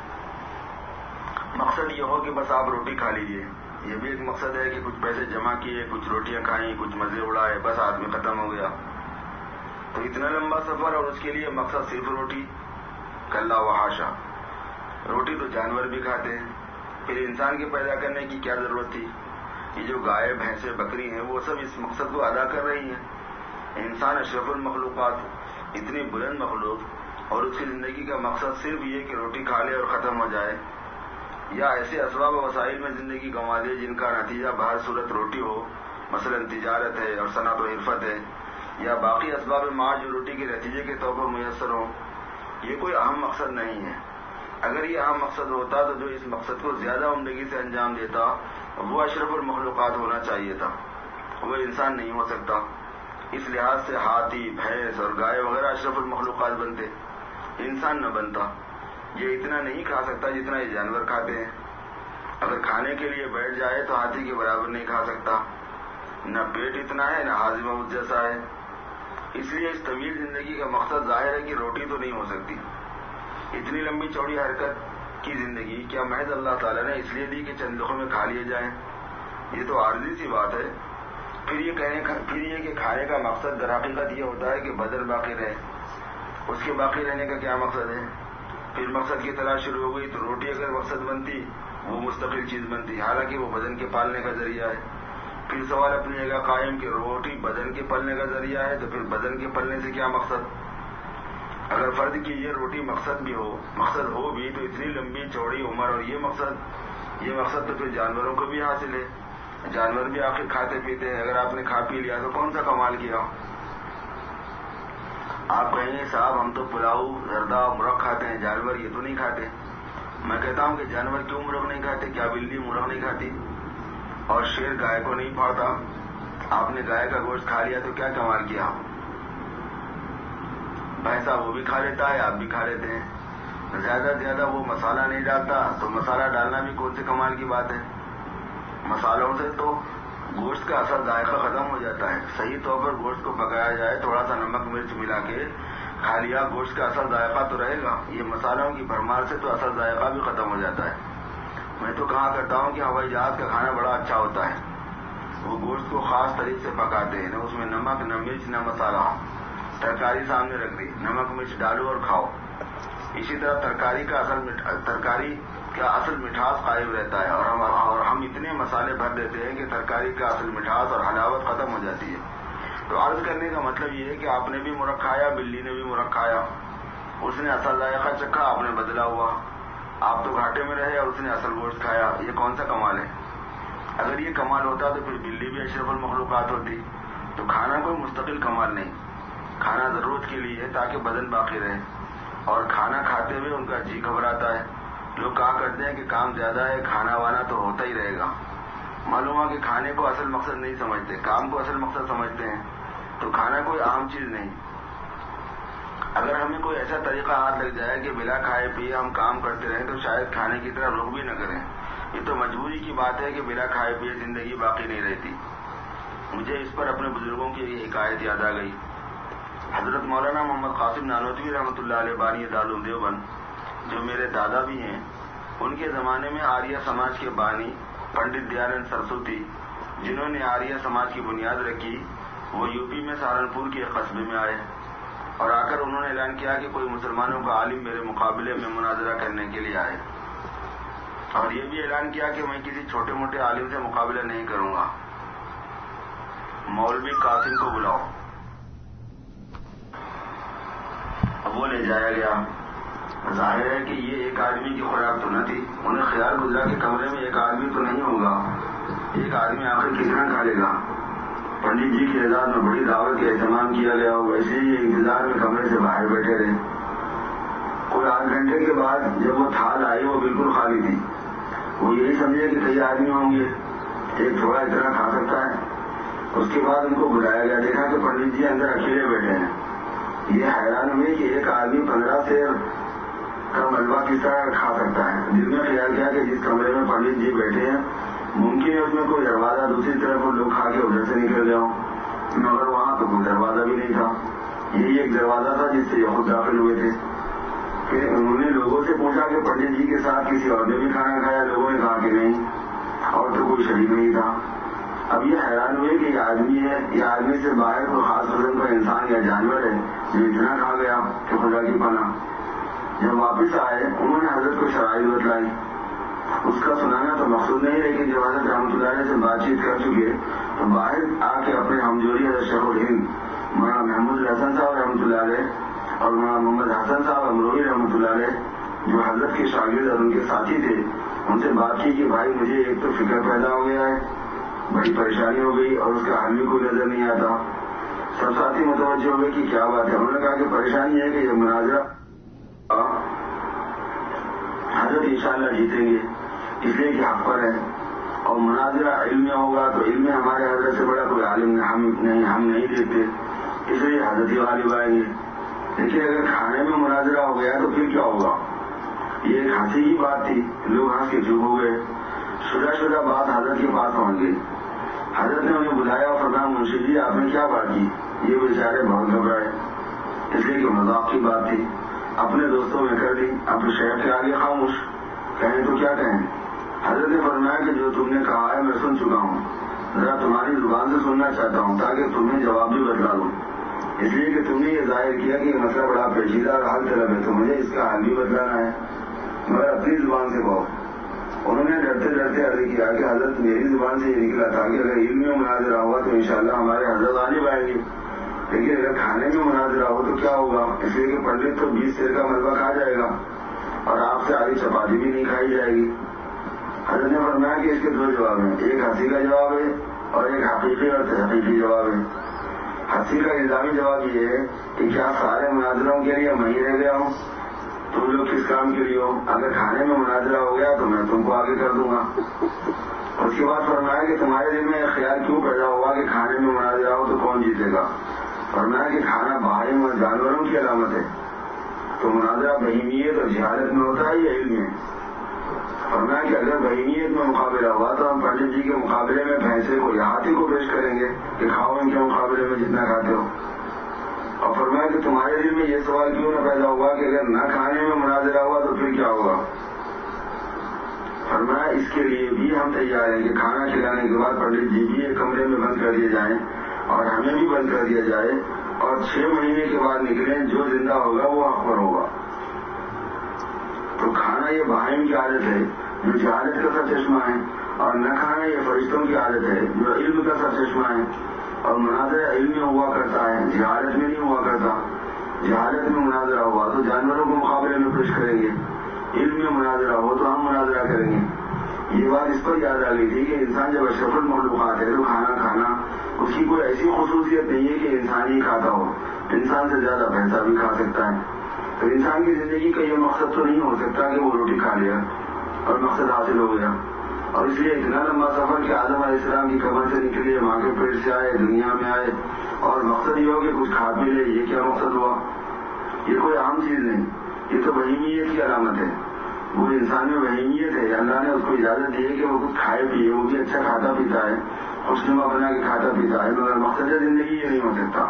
Speaker 1: مقصد یہ ہو کہ بس آپ روٹی کھا لیجئے. یہ بھی ایک مقصد ہے کہ کچھ پیسے جمع کیے، کچھ روٹیاں کھائیں، کچھ مزے اڑائے، بس آدمی ختم ہو گیا. تو اتنا لمبا سفر اور اس کے لیے مقصد صرف روٹی؟ کلا وحاشا. روٹی تو جانور بھی کھاتے ہیں. پھر انسان کے پیدا کرنے کی کیا ضرورت تھی؟ یہ جو گائے بھینسیں بکری ہیں وہ سب اس مقصد کو ادا کر رہی ہیں. انسان اشرف المخلوقات، اتنی بلند مخلوق، اور اس کی زندگی کا مقصد صرف یہ کہ روٹی کھا لے اور ختم ہو جائے، یا ایسے اسباب و وسائل میں زندگی گنوا دے جن کا نتیجہ بہر صورت روٹی ہو، مثلا تجارت ہے اور صنعت و حرفت ہے، یا باقی اسباب معاش جو روٹی کے نتیجے کے طور پر میسر ہوں. یہ کوئی اہم مقصد نہیں ہے. اگر یہ اہم مقصد ہوتا تو جو اس مقصد کو زیادہ عمدگی سے انجام دیتا وہ اشرف المخلوقات ہونا چاہیے تھا. وہ انسان نہیں ہو سکتا. اس لحاظ سے ہاتھی، بھینس اور گائے وغیرہ اشرف المخلوقات بنتے، انسان نہ بنتا. یہ اتنا نہیں کھا سکتا جتنا یہ جانور کھاتے ہیں. اگر کھانے کے لیے بیٹھ جائے تو ہاتھی کے برابر نہیں کھا سکتا. نہ پیٹ اتنا ہے، نہ ہاضمہ اس جیسا ہے. اس لیے اس طویل زندگی کا مقصد ظاہر ہے کہ روٹی تو نہیں ہو سکتی. اتنی لمبی چوڑی حرکت کی زندگی کیا محض اللہ تعالیٰ نے اس لیے دی کہ چند لقمے میں کھا لیے جائیں؟ یہ تو عارضی سی بات ہے. پھر یہ کہ کھانے کا مقصد در حقیقت یہ ہوتا ہے کہ بدن باقی رہے. اس کے باقی رہنے کا کیا مقصد ہے؟ پھر مقصد کی تلاش شروع ہو گئی تو روٹی اگر مقصد بنتی وہ مستقل چیز بنتی، حالانکہ وہ بدن کے پالنے کا ذریعہ ہے. پھر سوال اپنی جگہ قائم کہ روٹی بدن کے پلنے کا ذریعہ ہے تو پھر بدن کے پلنے سے کیا مقصد؟ اگر فرض کیجیے روٹی مقصد ہو بھی تو اتنی لمبی چوڑی عمر اور یہ مقصد تو پھر جانوروں کو بھی حاصل ہے. جانور بھی آخر کھاتے پیتے ہیں. اگر آپ نے کھا پی لیا تو کون سا کمال کیا؟ آپ کہیں گے صاحب ہم تو پلاؤ، زردہ، مرغ کھاتے ہیں، جانور یہ تو نہیں کھاتے. میں کہتا ہوں کہ جانور کیوں مرغ نہیں کھاتے؟ کیا بلی مرغ نہیں کھاتی؟ اور شیر گائے کو نہیں پھاڑتا؟ آپ نے گائے کا گوشت کھا لیا تو کیا کمال کیا؟ بھینسا وہ بھی کھا لیتا ہے، آپ بھی کھا لیتے ہیں. زیادہ سے زیادہ وہ مسالہ نہیں ڈالتا، تو مسالہ ڈالنا بھی کون سے کمال کی بات ہے؟ مسالوں سے تو گوشت کا اصل ذائقہ ختم ہو جاتا ہے. صحیح طور پر گوشت کو پکایا جائے، تھوڑا سا نمک مرچ ملا کے کھا لیا، گوشت کا اصل ذائقہ تو رہے گا. یہ مسالوں کی بھرمار سے تو اصل ذائقہ بھی ختم ہو جاتا ہے. میں تو کہا کرتا ہوں کہ ہوائی جہاز کا کھانا بڑا اچھا ہوتا ہے. وہ گوشت کو خاص طریقے سے پکاتے ہیں، نہ اس میں نمک، نہ مرچ، نہ مسالہ. ترکاری سامنے رکھ دی، نمک مرچ ڈالو اور کھاؤ. اسی طرح ترکاری کا اصل مٹھاس قائم رہتا ہے، اور ہم اتنے مسالے بھر دیتے ہیں کہ ترکاری کا اصل مٹھاس اور حلاوت ختم ہو جاتی ہے. تو عرض کرنے کا مطلب یہ ہے کہ آپ نے بھی مرغ کھایا، بلی نے بھی مرغ کھایا. اس نے اصل ذائقہ چکھا، آپ نے بدلا ہوا. آپ تو گھاٹے میں رہے اور اس نے اصل گوشت کھایا. یہ کون سا کمال ہے؟ اگر یہ کمال ہوتا تو پھر بلی بھی اشرف المخلوقات ہوتی. تو کھانا کوئی مستقل کمال نہیں. کھانا ضرورت کے لیے ہے تاکہ بدن باقی رہے، اور کھانا کھاتے ہوئے ان کا جی گھبراتا ہے. لوگ کہا کرتے ہیں کہ کام زیادہ ہے، کھانا وانا تو ہوتا ہی رہے گا. معلوم ہوا کہ کھانے کو اصل مقصد نہیں سمجھتے، کام کو اصل مقصد سمجھتے ہیں. تو کھانا کوئی عام چیز نہیں. اگر ہمیں کوئی ایسا طریقہ ہاتھ لگ جائے کہ بلا کھائے پیے ہم کام کرتے رہیں تو شاید کھانے کی طرح رخ بھی نہ کریں. یہ تو مجبوری کی بات ہے کہ بلا کھائے پیے زندگی باقی نہیں رہتی. مجھے اس پر اپنے بزرگوں کی یہ حکایت یاد آ گئی. حضرت مولانا محمد قاسم نانوتوی رحمۃ اللہ علیہ بانی دارالعلوم دیوبند، جو میرے دادا بھی ہیں، ان کے زمانے میں آریہ سماج کے بانی پنڈت دیانند سرسوتی، جنہوں نے آریہ سماج کی بنیاد رکھی، وہ یو پی میں سہارنپور کے ایک قصبے میں آئے اور آ کر انہوں نے اعلان کیا کہ کوئی مسلمانوں کا عالم میرے مقابلے میں مناظرہ کرنے کے لیے آئے. اور یہ بھی اعلان کیا کہ میں کسی چھوٹے موٹے عالم سے مقابلہ نہیں کروں گا، مولوی قاسم کو بلاؤ. اب وہ لے جایا گیا. ظاہر ہے کہ یہ ایک آدمی کی خوراک تو نہ تھی. انہیں خیال گزرا کہ کمرے میں ایک آدمی تو نہیں ہوگا، ایک آدمی آخر کتنا کھا لے گا. पंडित जी की इजाजत में बड़ी दावत का एहतमाम किया गया हो, वैसे ही इंतजार में कमरे से बाहर बैठे रहे। कोई 8 घंटे के बाद जब वो थाल आई वो बिल्कुल खाली थी। वो यही समझे कि कई आदमी होंगे, एक थोड़ा इतना खा सकता है। उसके बाद उनको बुलाया गया, देखा कि पंडित जी अंदर अकेले बैठे हैं। ये हैरान हुए कि एक आदमी 15 सेर का मलबा किस तरह खा सकता है। दिल में ख्याल किया कि जिस कमरे में पंडित जी बैठे हैं मुमकिन है उसमें कोई दरवाजा दूसरी तरफ वो लोग खा के उधर से निकल गया हो, मगर वहां तो कोई दरवाजा भी नहीं था। यही एक दरवाजा था जिससे ये खुद दाखिल हुए थे। फिर उन्होंने लोगों से पूछा कि पंडित जी के साथ किसी और ने भी खाना खाया। लोगों ने कहा कि नहीं, और तो कोई शरीक नहीं था। अब ये हैरान हुए कि ये आदमी है, ये आदमी से बाहर कोई खास किस्म का इंसान या जानवर है जो इतना खा गया कि खुदा की पनाह। जब वापस आए उन्होंने हजरत को शराइत बतलाई। उसका सुनाना तो मकसूद नहीं, लेकिन जब हजरत रहमतुल्लाह से बातचीत कर चुके तो बाहर आके अपने हमजोरी हजरत शेखुल हिंद मौलाना महमूद हसन साहब रहमतुल्लाह और मौलाना मोहम्मद हसन साहब अमरोही रहमतुल्लाह जो हजरत के शागिर्द और उनके साथी थे, उनसे बात की कि भाई मुझे एक तो फिक्र पैदा हो गया है, बड़ी परेशानी हो गई और उसका हल भी कोई नजर नहीं आता। सब साथी मुतवज्जो हो गए कि क्या बात है। उन्होंने कहा कि परेशानी है कि ये मुनाजरा हजरत इंशाअल्लाह जीतेंगे इसलिए कि हक पर है, और मुनाजरा इल्म में होगा तो इल्म में हमारे हजरत से बड़ा कोई आलिम हम नहीं देखते, इसलिए हजरत ही गालिब आएंगे। लेकिन अगर खाने में मुनाजरा हो गया तो फिर क्या होगा। ये एक हंसी की बात थी, लोग हंस के चुप हो गए। शुदा बात हजरत के पास पहुंच गई। हजरत ने उन्हें बुलाया और फरमाया मुंशी जी आपने क्या बात की। ये बेचारे बहुत घबराए, इसलिए कि मजाक की बात थी, अपने दोस्तों में कर दी। अब शेख के आगे खामोश, कहें तो क्या कहें। हजरत ने फरमाया कि जो तुमने कहा है मैं सुन चुका हूँ, जरा तुम्हारी जुबान से सुनना चाहता हूँ ताकि तुम्हें जवाब भी बतला दूँ। इसलिए कि तुमने ये जाहिर किया कि ये मसला बड़ा पेचीदा और हल तलब है, तो मुझे इसका हल भी बतलाना है, मगर अपनी जुबान से कहो। उन्होंने डरते डरते अर्ज किया कि हजरत मेरी जुबान से ये निकला था कि अगर इल्म में मुनाजरा हुआ तो इंशाअल्लाह हमारे हजरत गालिब आएंगे, लेकिन अगर खाने में मुनाजरा हो तो क्या होगा। इसलिए कि पंडित तो 20 सेर का मलबा खा जाएगा और आपसे आधी चपाती भी नहीं खाई जाएगी। हजरत ने फरमाया कि इसके 2 जवाब हैं, एक हंसी का जवाब है और एक हकीकी और तहकीकी जवाब है। हंसी का इल्जामी जवाब ये है कि क्या सारे मुनाजरों के लिए मैं ही रह गया हूँ, तुम लोग किस काम के लिए हो। अगर खाने में मुनाजरा हो गया तो मैं तुमको आगे कर दूंगा। उसके बाद फरमाया कि तुम्हारे दिल में ख्याल क्यों पैदा हुआ कि खाने में मुनाजरा हो तो कौन जीतेगा। फरमाया कि खाना बाहरी और जानवरों की अलामत है, तो मुनाजरा बहीमियत और जहालत में होता है या इल्म में। फरमाया कि अगर बहीमियत में मुकाबला हुआ तो हम पंडित जी के मुकाबले में भैंसे को या हाथी को पेश करेंगे कि खाओ इनके मुकाबले में जितना खाते हो। और फरमाया कि तुम्हारे दिल में ये सवाल क्यों न पैदा हुआ कि अगर न खाने में मुनाजरा हुआ तो फिर क्या होगा। फरमाया इसके लिए भी हम तैयार हैं कि खाना खिलाने के बाद पंडित जी भी एक कमरे में बंद कर दिए जाएं और हमें भी बंद कर दिया जाए, और 6 महीने के बाद निकलें, जो जिंदा होगा वो हक पर होगा। तो खाना ये बहाइम की आदत है जो जहालत का सरचश्मा है, और न खाना ये फरिश्तों की आदत है जो इल्म का सरचश्मा है। और मुनाजरा इल्म में हुआ करता है, जहालत में नहीं हुआ करता। जहालत में मुनाजरा हुआ तो जानवरों को मुकाबले में पेश करेंगे, इल्म में मुनाजरा हो तो हम मुनाजरा करेंगे। ये बात इस पर याद आ गई थी कि इंसान जब अशरफुल मखलूक़ात है तो खाना उसकी कोई ऐसी खुसूसियत नहीं है कि इंसान ही खाता हो, इंसान से ज्यादा भैंसा भी खा सकता है। तो इंसान की जिंदगी का ये मकसद तो नहीं हो सकता कि वो रोटी खा लिया और मकसद हासिल हो गया। और इसलिए इतना लंबा सफर कि आदम अलैहिस्सलाम की कब्र से निकले, माँ के पेट से आए, दुनिया में आए, और मकसद ये हो कि कुछ खा पी ले, ये क्या मकसद हुआ। ये कोई आम चीज नहीं, ये तो बहीमियत की अलामत है। वो इंसान में बहीमियत है, अल्लाह ने उसको इजाजत दी है कि वो कुछ खाए पिए, वो भी अच्छा खाता पीता है, खुशनुमा बना के खाता पीता है, मगर मकसद जिंदगी ये नहीं हो सकता।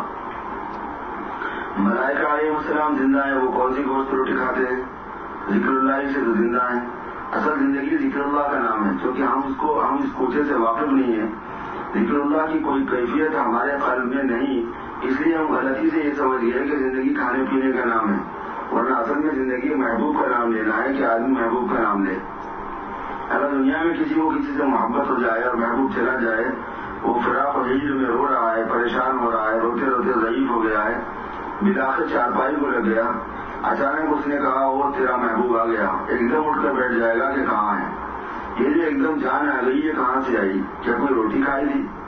Speaker 1: मलाइका अलैहिस्सलाम जिंदा है, वो कौन सी गोश्त रोटी खाते हैं, जिक्रुल्लाह से तो जिंदा है। असल जिंदगी जिक्रुल्लाह का नाम है, क्योंकि हम इस कोटे से वाकिफ नहीं है। जिक्रुल्लाह की कोई कैफियत हमारे कल्ब में नहीं, इसलिए हम गलती से ये समझ गए कि जिंदगी खाने पीने का नाम है, वरना असल में जिंदगी महबूब का नाम लेना है कि आदमी महबूब का नाम ले। अगर दुनिया में किसी को किसी से मोहब्बत हो जाए और महबूब चला जाए, वो फिराक और हिज्र में रो रहा है, परेशान हो रहा है, रोते रोते ज़ईफ हो गया है, बिलाखिर चारपाई को लग गया, अचानक उसने कहा वो तेरा महबूब आ गया, एकदम उठकर बैठ जाएगा कि कहाँ है। ये जो एकदम जान आ गई ये कहाँ से आई, क्या कोई रोटी खाई थी,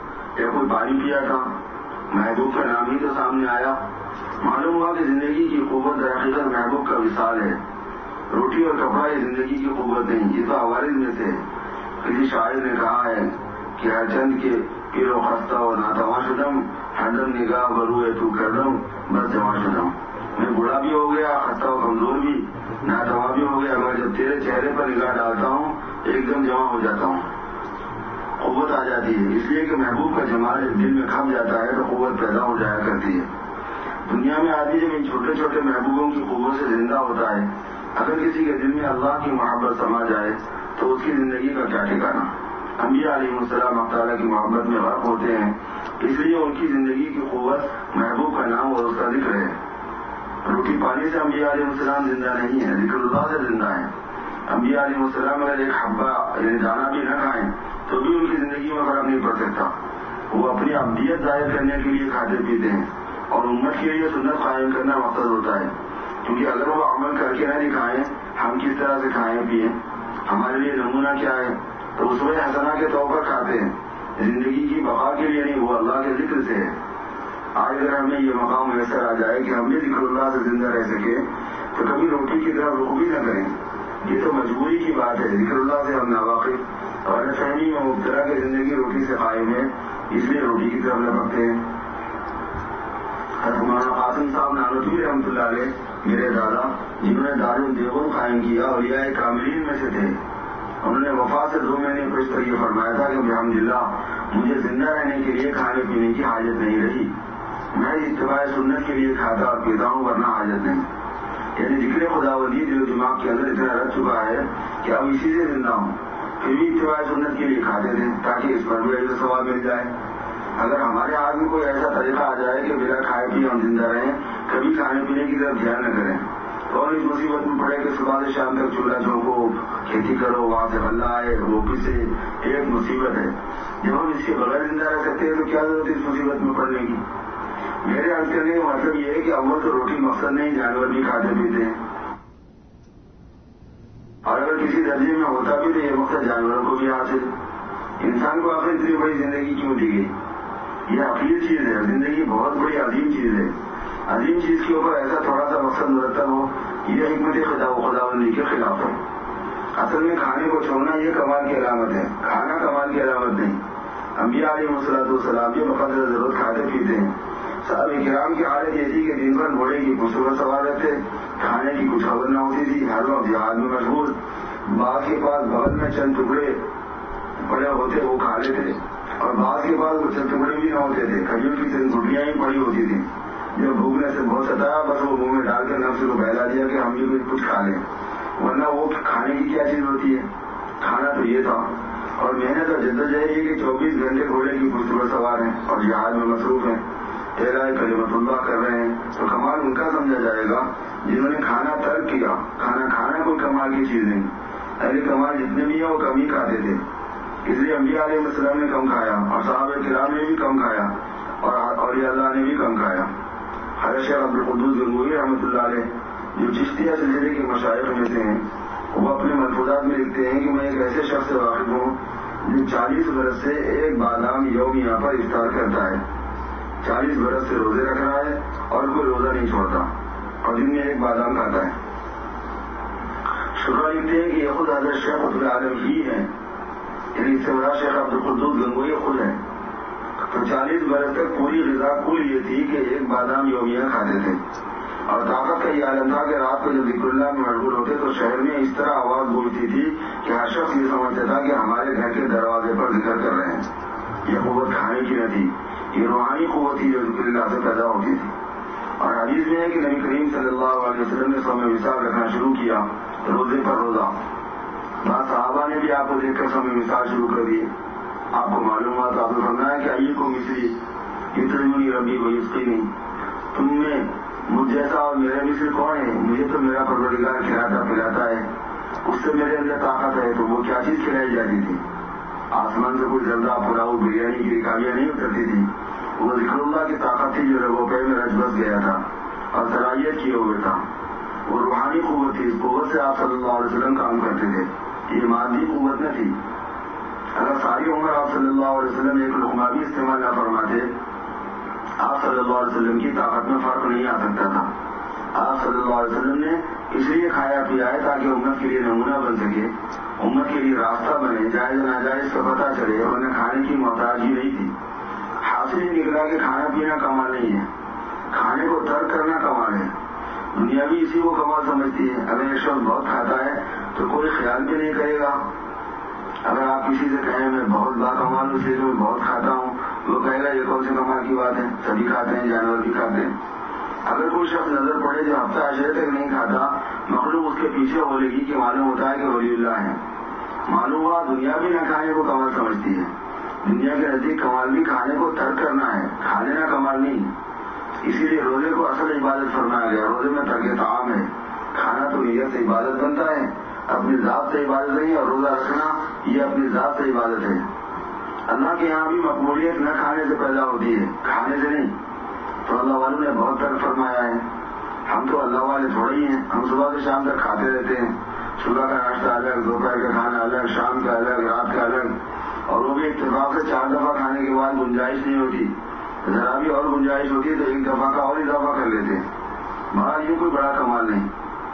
Speaker 1: یا کوئی پانی پیا تھا، محبوب کا نام ہی تو سامنے آیا. معلوم ہوا کہ زندگی کی قوت در حقیقت محبوب کا وصال ہے. روٹی اور کپڑا یہ زندگی کی قوت نہیں، یہ تو عوارض میں سے. کسی شاعر نے کہا ہے کہ ہر چند کے پیرو خستہ و ناتواں شدم، ہردم نگاہ بروئے تو کردم بس جمع شدم. میں بوڑھا بھی ہو گیا، خستہ و کمزور بھی، ناتواں بھی ہو گیا، مگر جب تیرے چہرے پر نگاہ ڈالتا ہوں ایک دم جمع ہو جاتا ہوں. قوت آ جاتی ہے، اس لیے کہ محبوب کا جمال دل میں کھپ جاتا ہے تو قوت پیدا ہو جایا کرتی ہے. دنیا میں آدمی جب ان چھوٹے چھوٹے محبوبوں کی قوت سے زندہ ہوتا ہے، اگر کسی کے دل میں اللہ کی محبت سما جائے تو اس کی زندگی کا کیا ٹھکانا. انبیاء علیہ السلام اللہ تعالیٰ کی محبت میں غرق ہوتے ہیں، اس لیے ان کی زندگی کی قوت محبوب کا نام اور اس کا ذکر ہے. روٹی پانی سے انبیاء علیہ السلام زندہ نہیں ہے، ذکر اللہ سے زندہ ہے. انبیاء علیہ السلام اگر ایک حبہ یعنی دانہ بھی نہ کھائیں تو بھی ان کی زندگی میں فرق نہیں پڑ سکتا. وہ اپنی عبدیت ظاہر کرنے کے لیے کھاتے پیتے ہیں اور امت کے لیے سنت قائم کرنا مقصد ہوتا ہے. کیونکہ اگر وہ عمل کر کے نہ دکھائیں ہم کس طرح سے کھائیں پیئیں، ہمارے لیے نمونہ کیا ہے؟ تو اسوہ حسنہ کے طور پر کھاتے ہیں. زندگی کی بقا کے لیے نہیں، وہ اللہ کے ذکر سے ہے. آج اگر ہمیں یہ مقام میسر آ جائے کہ ہم بھی ذکر اللہ سے زندہ رہ سکے تو کبھی روٹی کی طرف رخ بھی نہ کریں. یہ تو مجبوری کی بات ہے، ذکر اللہ سے ہم ناواقف اور غلط فہمی میں مبتلا کی زندگی روٹی سے قائم ہے، اس لیے روٹی کی طرف لپکتے ہیں. مولانا قاسم صاحب نانوتوی رحمۃ اللہ علیہ میرے دادا، جنہوں نے دارالدیوبند قائم کیا، اولیاء کاملین میں سے تھے. انہوں نے وفات سے 2 مہینے پیشتر یہ فرمایا تھا کہ الحمدللہ مجھے زندہ رہنے کے لیے کھانے پینے کی حاجت نہیں رہی، میں اتباع سنت کے لیے کھاتا اور پیتا ہوں ورنہ حاجت نہیں. یعنی ذکر خداوندی دل و دماغ کے اندر اتنا رکھ چکا ہے کہ اب اسی سے زندہ ہوں. پھر بھی اتباع سنت کے لیے کھاتے تھے تاکہ اس پر بھی اجر ثواب مل جائے. اگر ہمارے ہاتھ میں کوئی ایسا طریقہ آ جائے کہ بلا کھائے پیے ہم زندہ رہیں، کبھی کھانے پینے کی طرف دھیان نہ کریں اور اس مصیبت میں پڑے کہ صبح سے شام تک چولہا جھونکو، کھیتی کرو، وہاں سے غلہ آئے، وہ پسے، ایک مصیبت ہے. جب ہم اس کے بغیر زندہ رہ سکتے ہیں تو کیا ضرورت ہے اس مصیبت میں پڑنے کی. میرے عرض کرنے کا مطلب یہ ہے کہ اول تو روٹی مقصد نہیں، جانور بھی کھاتے پیتے ہیں، اور اگر کسی درجے میں ہوتا بھی تو یہ مقصد جانوروں کو بھی حاصل. انسان کو آخر اتنی بڑی زندگی کیوں دی گئی؟ یہ حقیر چیز ہے. زندگی بہت بڑی عظیم چیز ہے. عظیم چیز کے اوپر ایسا تھوڑا سا مقصد مرتب ہو، یہ حکمت خداوندی کے خلاف ہے. اصل میں کھانے کو چھوڑنا یہ کمال کی علامت ہے، کھانا کمال کی علامت نہیں. انبیاء علیہ السلام یہ بقدر ضرورت کھاتے پیتے ہیں. صحابہ کرام کی حالت یہ تھی کہ دن بھر گھوڑے کی پشتوں پر سوار رہتے، کھانے کی کچھ خبر نہ ہوتی تھی، ہر وقت جہاد میں مشغول. بعض کے پاس بغل میں چند ٹکڑے پڑے ہوتے وہ کھا لیتے، اور بعض کے پاس وہ چند ٹکڑے بھی نہ ہوتے تھے، کھجور کی چند گٹلیاں ہی پڑی ہوتی تھیں. جب بھوکنے سے بہت ستایا بس وہ منہ میں ڈال کر نفس کو بہلا دیا کہ ہم بھی کچھ کھا لیں، ورنہ وہ کھانے کی کیا چیز ہوتی ہے. کھانا تو یہ تھا. اور محنت اور جدوجہد یہ کہ 24 گھنٹے گھوڑے کی پشت پر سوار ہیں اور جہاد میں مصروف ہیں، اعلاء کلمت اللہ کر رہے ہیں. تو کمال ان کا سمجھا جائے گا جنہوں نے کھانا ترک کیا. کھانا کوئی کمال کی چیز نہیں. اہل کمال جتنے بھی ہیں وہ کم ہی کھاتے تھے. اس لیے انبیاء علیہ السلام نے کم کھایا اور صحابہ کرام نے بھی کم کھایا اور اولیاء اللہ نے بھی کم کھایا. حضرت شیخ عبدالقدوس گنگوئی رحمۃ اللہ علیہ جو چشتیہ سلسلے کے مشائخ میں سے ہیں، وہ اپنے ملفوظات میں لکھتے ہیں کہ میں ایک ایسے شخص سے واقف ہوں جو 40 برس سے ایک بادام یوم یہاں پر افطار کرتا ہے. 40 برس سے روزے رکھ رہا ہے اور کوئی روزہ نہیں چھوڑتا اور دن میں ایک بادام کھاتا ہے. شکرہ لکھتے ہیں کہ یہ خود حضرت شیخ عبد العالم ہی ہیں، یعنی اس سے بڑا شیخ عبدالقدوس گنگوئی خود ہے. تو 40 برس تک پوری غذا کل یہ تھی کہ ایک بادام یومیہ کھاتے تھے. اور طاقت کا یہ عالم تھا کہ رات کو جب ذکر اللہ میں مشغول ہوتے تو شہر میں اس طرح آواز گونجتی تھی کہ ہر شخص یہ سمجھتا تھا کہ ہمارے گھر کے دروازے پر ذکر کر رہے ہیں. یہ قوت کھانے کی نہ تھی، یہ روحانی قوت تھی جو ذکر اللہ سے پیدا ہوتی تھی. اور حدیث میں ہے کہ نبی کریم صلی اللہ علیہ وسلم نے صوم وصال رکھنا شروع کیا، روزے پر روزہ. بعض صحابہ نے بھی آپ کو دیکھ کر صوم وصال شروع کر دیے. آپ کو معلوم ہوا تو آپ نے فرمایا کہ آئیے کو مصری یطعمنی ربی ویسقینی، تم میں مجھ جیسا اور میرے مصری کون ہے؟ مجھے تو میرا پروردگار کھلاتا پلاتا ہے، اس سے میرے اندر طاقت ہے. تو وہ کیا چیز کھلائی جاتی تھی؟ آسمان سے کوئی زردہ پلاؤ بریانی کی رکاویاں نہیں اترتی تھی. وہ ذکر اللہ کی طاقت تھی جو رگوں پہ میں رچ بس گیا تھا اور صلاحیت کیے ہوئے تھا. وہ روحانی قوت تھی. اس قوت سے آپ صلی اللہ علیہ وسلم کام کرتے تھے. یہ مادی قوت نہ تھی. اگر ساری ساری عمر آپ صلی اللہ علیہ وسلم ایک لقمہ بھی استعمال نہ فرماتے، آپ صلی اللہ علیہ وسلم کی طاقت میں فرق نہیں آ سکتا تھا. آپ صلی اللہ علیہ وسلم نے اس لیے کھایا پیا ہے تاکہ امت کے لیے نمونہ بن سکے، امت کے لیے راستہ بنے، جائز ناجائز کا پتہ چلے. انہیں کھانے کی محتاجی نہیں تھی. حاصل ہی نکلا کہ کھانا پینا کمال نہیں ہے، کھانے کو ترک کرنا کمال ہے. دنیا بھی اسی کو کمال سمجھتی ہے. اگر ایک شخص بہت کھاتا ہے تو کوئی خیال بھی نہیں کرے گا. اگر آپ کسی سے کہیں میں بہت باکمال ہوں اس لیے میں بہت کھاتا ہوں، وہ کہے گا یہ کون سے کمال کی بات ہے، سبھی کھاتے ہیں، جانور بھی کھاتے ہیں. اگر کوئی شخص نظر پڑے جو ہفتہ عشرے تک نہیں کھاتا، مخلوق اس کے پیچھے بولے گی کہ معلوم ہوتا ہے کہ ولی اللہ ہے. معلوم ہوا دنیا بھی نہ کھانے کو کمال سمجھتی ہے. دنیا کے نزدیک کمال بھی کھانے کو ترک کرنا ہے، کھا لینا کمال نہیں. اسی لیے روزے کو اصل عبادت فرمایا گیا. روزے میں ترک طعام ہے، کھانا تو نیت سے عبادت بنتا ہے، اپنی ذات سے عبادت نہیں. اور روزہ رکھنا یہ اپنی ذات سے عبادت ہے. اللہ کے یہاں بھی مقبولیت نہ کھانے سے پیدا ہوتی ہے، کھانے سے نہیں. تو اللہ والوں نے بہت ترک فرمایا ہے. ہم تو اللہ والے تھوڑے ہی ہیں، ہم صبح سے شام تک کھاتے رہتے ہیں. صبح کا ناشتہ الگ، دوپہر کا کھانا الگ، شام کا الگ، رات کا الگ. اور وہ بھی اتفاق سے 4 دفعہ کھانے کے بعد گنجائش نہیں ہوتی. ذرا بھی اور گنجائش ہوتی ہے تو 1 دفعہ کا اور اضافہ کر لیتے ہیں. مہاراج یہ کوئی بڑا کمال نہیں.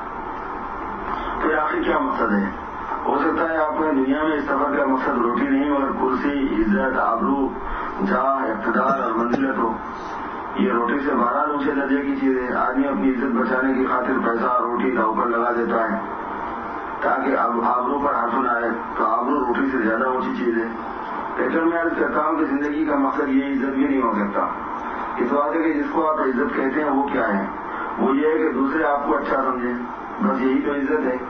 Speaker 1: پھر آخر کیا مقصد ہے؟ ہو سکتا ہے آپ کو دنیا میں اس سفر کا مقصد روٹی نہیں اور کرسی، عزت، آبرو، جاہ، اقتدار اور منزلت ہو. یہ روٹی سے 12 اونچے درجے کی چیز ہے. آدمی اپنی عزت بچانے کی خاطر پیسہ روٹی داؤ پر لگا دیتا ہے تاکہ اب آبرو پر ہاتھ نہ آئے. تو آبرو روٹی سے زیادہ اونچی چیز ہے. لیکن میں عرض کرتا ہوں کہ زندگی کا مقصد یہ عزت بھی نہیں ہو سکتا. اس بات ہے کہ جس کو آپ عزت کہتے ہیں وہ کیا ہے؟ وہ یہ ہے کہ دوسرے آپ کو اچھا سمجھیں، بس یہی تو عزت ہے.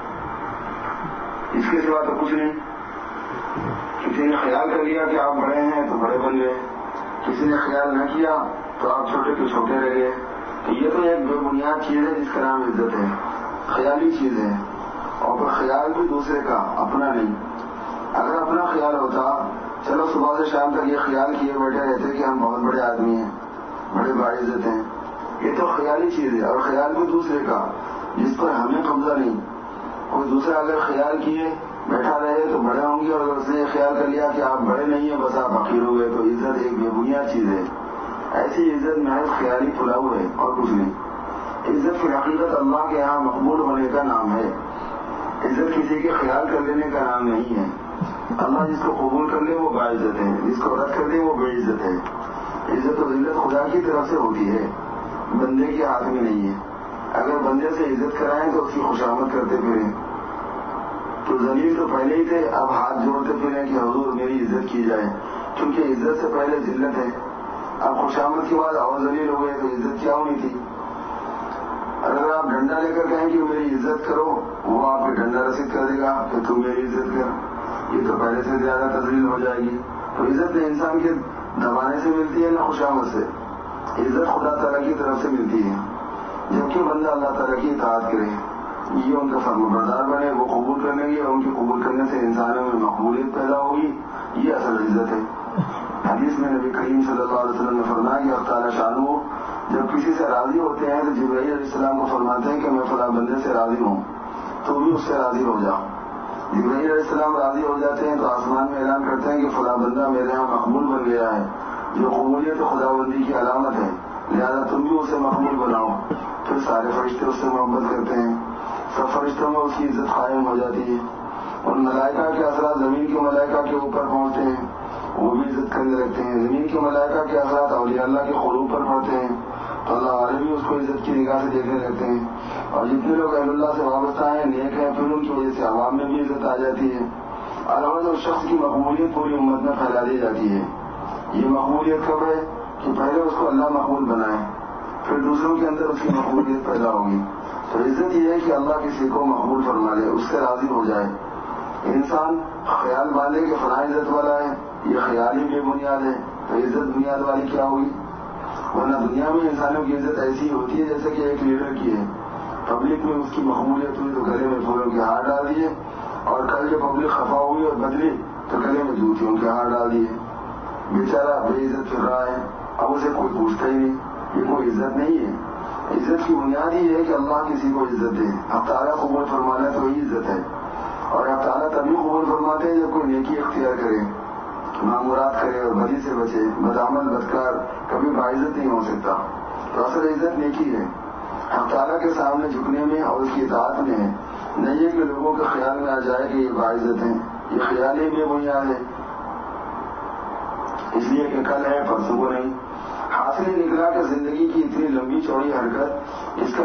Speaker 1: اس کے سوا تو کچھ نہیں. کسی نے خیال کر لیا کہ آپ بڑے ہیں تو بڑے بن گئے، کسی نے خیال نہ کیا تو آپ چھوٹے کے چھوٹے رہ گئے. تو یہ تو ایک بے بنیاد چیز ہے جس کا نام عزت ہے، خیالی چیز ہے. اور پھر خیال بھی دوسرے کا، اپنا نہیں. اگر اپنا خیال ہوتا، چلو صبح سے شام تک یہ خیال کیے بیٹھے رہتے کہ ہم بہت بڑے آدمی ہیں، بڑے باعزت ہیں. یہ تو خیالی چیز ہے. اور خیال بھی دوسرے کا جس پر ہمیں قبضہ نہیں. کوئی دوسرا اگر خیال کیے بیٹھا رہے تو بڑے ہوں گے، اور اگر اس نے یہ خیال کر لیا کہ آپ بڑے نہیں ہیں بس آپ حقیر ہو گئے، تو عزت ایک بے بنیاد چیز ہے. ایسی عزت محض خیالی پھلاؤ ہے اور کچھ نہیں. عزت کی حقیقت اللہ کے یہاں مقبول ہونے کا نام ہے. عزت کسی کے خیال کر لینے کا نام نہیں ہے. اللہ جس کو قبول کر لے وہ باعزت ہے، جس کو رد کر دے وہ بے عزت ہے. عزت و ذلت خدا کی طرف سے ہوتی ہے، بندے کے ہاتھ میں نہیں ہے. اگر بندے سے عزت کرائیں تو اس کی خوشامد کرتے پھریں. تو ذلیل تو پہلے ہی تھے، اب ہاتھ جوڑتے پھریں کہ حضور میری عزت کی جائے، کیونکہ عزت سے پہلے ذلت ہے. اب خوشامد کے بعد اور ذلیل ہو گئے تو عزت کیا ہونی تھی؟ اگر آپ ڈنڈا لے کر کہیں کہ میری عزت کرو، وہ آپ کو ڈنڈا رسید کر دے گا کہ تم میری عزت کر. یہ تو پہلے سے زیادہ تذلیل ہو جائے گی. تو عزت نہ انسان کے دبانے سے ملتی ہے نہ خوشامد سے. عزت خدا تعالیٰ کی طرف سے ملتی ہے. جبکہ بندہ اللہ تعالیٰ کی اطاعت کرے، یہ ان کا فرمانبردار بنے، وہ قبول کر لیں گے، اور ان کے قبول کرنے سے انسانوں میں مقبولیت پیدا ہوگی. یہ اصل عزت ہے. حدیث میں نبی کریم صلی اللہ علیہ وسلم نے فرمایا کہ اللہ تعالیٰ شانہ جب کسی سے راضی ہوتے ہیں تو جبرائیل علیہ السلام کو فرماتے ہیں کہ میں فلاں بندے سے راضی ہوں، تو بھی اس سے راضی ہو جاؤ. جبرائیل علیہ السلام راضی ہو جاتے ہیں تو آسمان میں اعلان کرتے ہیں کہ فلاں بندہ میرے یہاں مقبول بن گیا ہے، جو قبولیت خدا بندی کی علامت ہے، لہذا تم بھی اسے مقبول بناؤ. پھر سارے فرشتے اس سے محبت کرتے ہیں، سب فرشتوں میں اس کی عزت قائم ہو جاتی ہے. اور ملائکہ کے اثرات زمین کے ملائکہ کے اوپر پہنچتے ہیں، وہ بھی عزت کرنے لگتے ہیں. زمین کے ملائکہ کے اثرات اولیاء اللہ کے قلوب پر پڑتے ہیں تو اللہ والے بھی اس کو عزت کی نگاہ سے دیکھنے لگتے ہیں. اور جتنے لوگ اہل اللہ سے وابستہ ہیں، نیک ہیں، پھر ان کی وجہ سے عوام میں بھی عزت آ جاتی ہے. البتہ اس شخص کی مقبولیت پوری امت میں پھیلا دی جاتی ہے. یہ مقبولیت کب ہے کہ پہلے اس کو اللہ مقبول بنائے، پھر دوسروں کے اندر اس کی مقبولیت پیدا ہوگی. تو عزت یہ ہے کہ اللہ کسی کو مقبول فرما لے، اس سے راضی ہو جائے. انسان خیال باندھے کہ فلاں عزت والا ہے، یہ خیال ہی بے بنیاد ہے، تو عزت بنیاد والی کیا ہوگی؟ ورنہ دنیا میں انسانوں کی عزت ایسی ہوتی ہے جیسے کہ ایک لیڈر کی ہے، پبلک میں اس کی مقبولیت ہوئی تو گلے میں پھولوں کے ہار ڈال دیے، اور کل جو پبلک خفا ہوئی اور بدلی تو گلے میں جوتیوں کے ہار ڈال دیے. بیچارہ بے عزت پھر رہا ہے، اب اسے کوئی پوچھتا ہی نہیں. یہ کوئی عزت نہیں ہے. عزت کی بنیاد ہی ہے کہ اللہ کسی کو عزت دے. اب تعالیٰ قبول فرمانا تو وہی عزت ہے. اور اب تعالیٰ تبھی قبول فرماتے ہیں جب کوئی نیکی اختیار کرے. معمورات کرے اور بدی سے بچے. بدعمل بدکار کبھی باعزت نہیں ہو سکتا. تو اصل عزت نیکی ہے. حق تعالیٰ کے سامنے جھکنے میں اور اس کی اطاعت میں ہے. نہیں ہے کہ لوگوں کے خیال میں آ جائے کہ یہ باعزت ہیں. یہ خیال ہی بے بنیاد ہے. اس لیے کہ کل ہے پرسوں کو نہیں. حاصل نکلا کہ زندگی کی اتنی لمبی چوڑی حرکت اس کا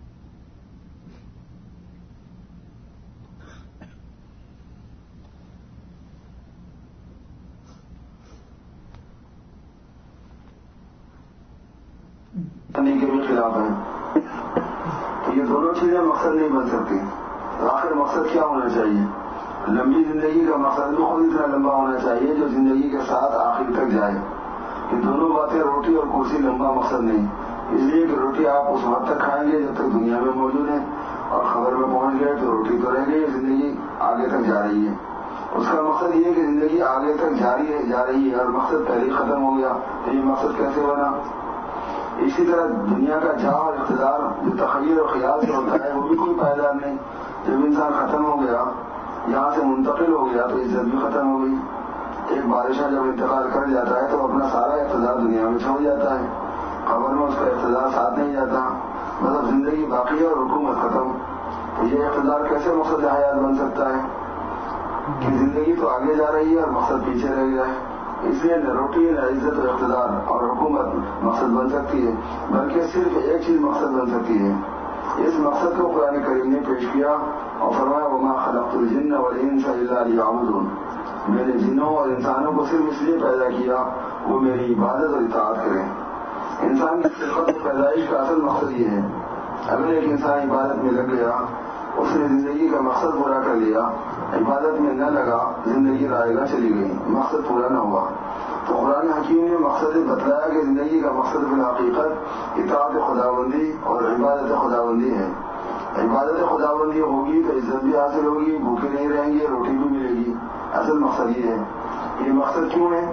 Speaker 1: کے بھی خلاف ہے. تو یہ دونوں چیزیں مقصد نہیں بن سکتی. تو آخر مقصد کیا ہونا چاہیے؟ لمبی زندگی کا مقصد بھی خود اتنا لمبا ہونا چاہیے جو زندگی کے ساتھ آخر تک جائے. یہ دونوں باتیں روٹی اور کرسی لمبا مقصد نہیں. اس لیے کہ روٹی آپ اس وقت تک کھائیں گے جب تک دنیا میں موجود ہیں، اور خبر میں پہنچ گئے تو روٹی تو رہ گئی. زندگی آگے تک جا رہی ہے. اس کا مقصد یہ ہے کہ زندگی آگے تک جا رہی ہے اور مقصد پہلے ہی ختم ہو گیا. تو یہ مقصد کیسے بنا؟ اسی طرح دنیا کا جاہ اور اقتدار جو تخیل اور خیال سے ہوتا ہے وہ بھی کوئی پائیدار نہیں. جب انسان ختم ہو گیا، یہاں سے منتقل ہو گیا، تو عزت بھی ختم ہو گئی. ایک بادشاہ جب انتقال کر جاتا ہے تو اپنا سارا اقتدار دنیا میں چھوڑ جاتا ہے. خبر میں اس کا اقتدار ساتھ نہیں جاتا. مطلب زندگی باقی ہے اور حکومت ختم. تو یہ اقتدار کیسے مقصد حیات بن سکتا ہے کہ زندگی تو آگے جا رہی ہے اور مقصد پیچھے رہ گیا ہے. اس لیے نہ روٹی نہ عزت و اقتدار اور حکومت مقصد بن سکتی ہے، بلکہ صرف ایک چیز مقصد بن سکتی ہے. اس مقصد کو قرآن کریم نے پیش کیا اور فرمایا وما خلقت الجن والانس الا لیعبدون. میں نے جنوں اور انسانوں کو صرف اس لیے پیدا کیا وہ میری عبادت اور اطاعت کریں. انسان کی خلقت و پیدائش کا اصل مقصد یہ ہے. اگر ایک انسان عبادت میں لگ گیا، اس نے زندگی کا مقصد پورا کر لیا. عبادت میں نہ لگا، زندگی رائے گاہ چلی گئی، مقصد پورا نہ ہوا. تو قرآن حکیم نے مقصد بتلایا کہ زندگی کا مقصد فی الحقیقت اطاعت خداوندی اور عبادت خداوندی ہے. عبادت خداوندی ہوگی تو عزت بھی حاصل ہوگی، بھوکے نہیں رہیں گے، روٹی بھی ملے گی. اصل مقصد یہ ہے. یہ مقصد کیوں ہے؟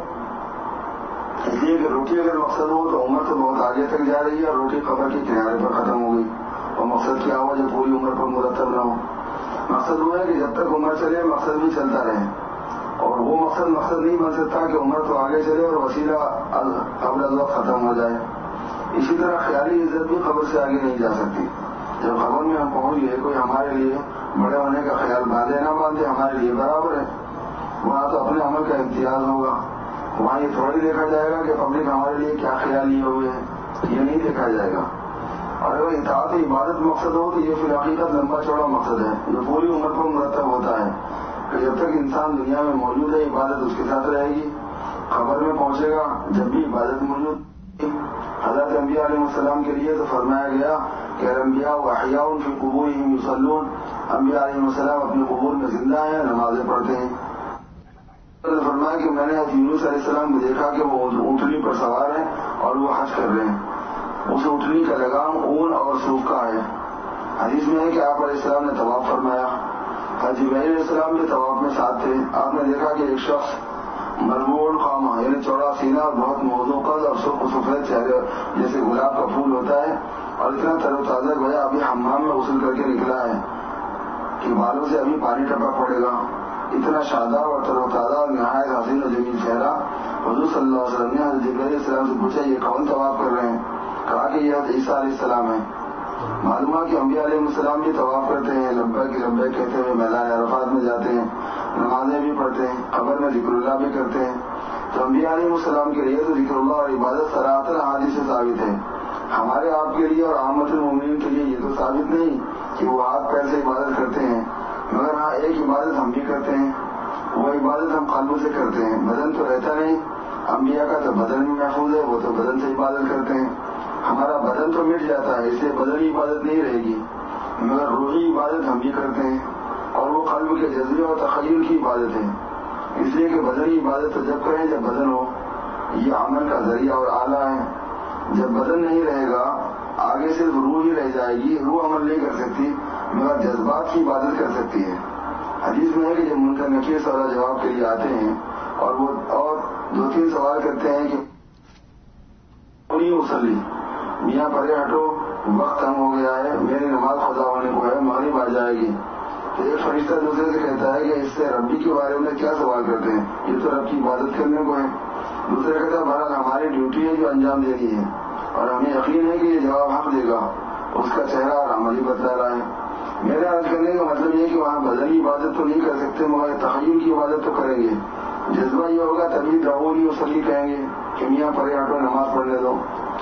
Speaker 1: اس لیے کہ روٹی اگر مقصد ہو تو عمر تو بہت آگے تک جا رہی ہے اور روٹی قبر کے کنارے پر ختم ہو گئی. اور مقصد کیا ہوا جو پوری عمر پر مرتب نہ ہو؟ مقصد وہ ہے کہ جب تک عمر چلے مقصد بھی چلتا رہے. اور وہ مقصد نہیں بن سکتا کہ عمر تو آگے چلے اور وسیلہ قبل از وقت ختم ہو جائے. اسی طرح خیالی عزت بھی قبر سے آگے نہیں جا سکتی. جب خبر میں ہم پہنچ گئے کوئی ہمارے لیے بڑے ہونے کا خیال باندھے نہ باندھے ہمارے لیے برابر ہے. وہاں تو اپنے عمل کا امتیاز ہوگا. وہاں یہ تھوڑی دیکھا جائے گا کہ پبلک ہمارے لیے کیا خیال لیے ہوئے ہیں، یہ نہیں دیکھا جائے گا. اور اگر اطاعت عبادت مقصد ہو تو یہ فی الحقیقت لمبا چوڑا مقصد ہے جو پوری عمر پر مرتب ہوتا ہے کہ جب تک انسان دنیا میں موجود ہے عبادت اس کے ساتھ رہے گی. خبر میں پہنچے گا جب بھی عبادت موجود. حضرت انبیاء علیہ السلام کے لیے تو فرمایا گیا کہ الانبیاء واحیاء فی قبورہم یصلون. انبیاء علیہ السلام اپنے قبور میں زندہ ہیں، نمازیں پڑھتے ہیں. فرمایا کہ میں نے یونس علیہ السلام کو دیکھا کہ وہ اونٹنی پر سوار ہیں اور وہ حج کر رہے ہیں. اس اونٹنی کا لگام اون اور صوف کا ہے. حدیث میں ہے کہ آپ علیہ السلام نے طواف فرمایا. جبرائیل علیہ السلام بھی طواف میں ساتھ تھے. آپ نے دیکھا کہ ایک شخص مربوع قامہ یعنی چوڑا سینہ اور بہت موضوع قد اور سفید چہرے جیسے گلاب کا پھول ہوتا ہے اور اتنا تر و تازہ گویا ابھی حمام میں غسل کر کے نکلا ہے کہ بالوں سے ابھی پانی ٹپک پڑے گا. اتنا شاداب اور تر و تازہ اور نہایت حسین و جمیل چہرہ. حضور صلی اللہ علیہ وسلم نے حضرت جبرائیل علیہ السلام سے پوچھا یہ کون طواف کر رہے ہیں؟ کہا کہ یہ حضرت عیسیٰ علیہ السلام ہے. معلوم ہے کہ انبیاء علیہ السلام بھی طواف کرتے ہیں، لبیک لبیک کہتے ہوئے میدان عرفات میں جاتے ہیں، نمازیں بھی پڑھتے ہیں، قبر میں ذکر اللہ بھی کرتے ہیں. تو انبیاء علیہ السلام کے لیے تو ذکر اللہ اور عبادت صراحتاً حدیث سے ثابت ہے. ہمارے آپ کے لیے اور عامت المومنین کے لیے یہ تو ثابت نہیں کہ وہ ہاتھ پیر سے عبادت کرتے ہیں. مگر ہاں ایک عبادت ہم بھی کرتے ہیں، وہ عبادت ہم قلب سے کرتے ہیں. بدن تو رہتا نہیں. انبیاء کا تو بدن بھی محفوظ ہے، وہ تو بدن سے عبادت کرتے ہیں. ہمارا بدن تو مٹ جاتا ہے، اس لیے بدنی عبادت نہیں رہے گی، مگر روحی عبادت ہم بھی کرتے ہیں اور وہ قلب کے جذبے اور تخیل کی عبادت ہے. اس لیے کہ بدنی عبادت تو جب کریں جب بدن ہو، یہ عمل کا ذریعہ اور آلہ ہے. جب بدن نہیں رہے گا آگے صرف روح ہی رہ جائے گی. روح عمل نہیں کر سکتی مگر جذبات کی عبادت کر سکتی ہے. حدیث میں ہے کہ جب منکر نکیر سوال جواب کے لیے آتے ہیں اور وہ اور 2-3 سوال کرتے ہیں کہ مسلی میاں پرے ہٹو، وقت کم ہو گیا ہے، میری نماز خدا ہونے کو ہے، مغرب آ جائے گی.
Speaker 2: تو ایک فرشتہ دوسرے سے کہتا ہے کہ اس سے ربی کے بارے میں کیا سوال کرتے ہیں، یہ تو رب کی عبادت کرنے کو ہے۔ دوسرا کہتا ہے بہرحال ہماری ڈیوٹی ہے جو انجام دینی ہے، اور ہمیں یقین ہے کہ یہ جواب حق دے گا، اس کا چہرہ اور عمل ہی بتلا رہا ہے۔ میرے عرض کرنے کا مطلب یہ ہے کہ وہاں بدن کی عبادت تو نہیں کر سکتے، مگر تخیل کی عبادت تو کریں گے۔ جذبہ یہ ہوگا تبھی دعوی وصلی کہیں گے کہ میاں پرے ہٹو نماز پڑھنے دو۔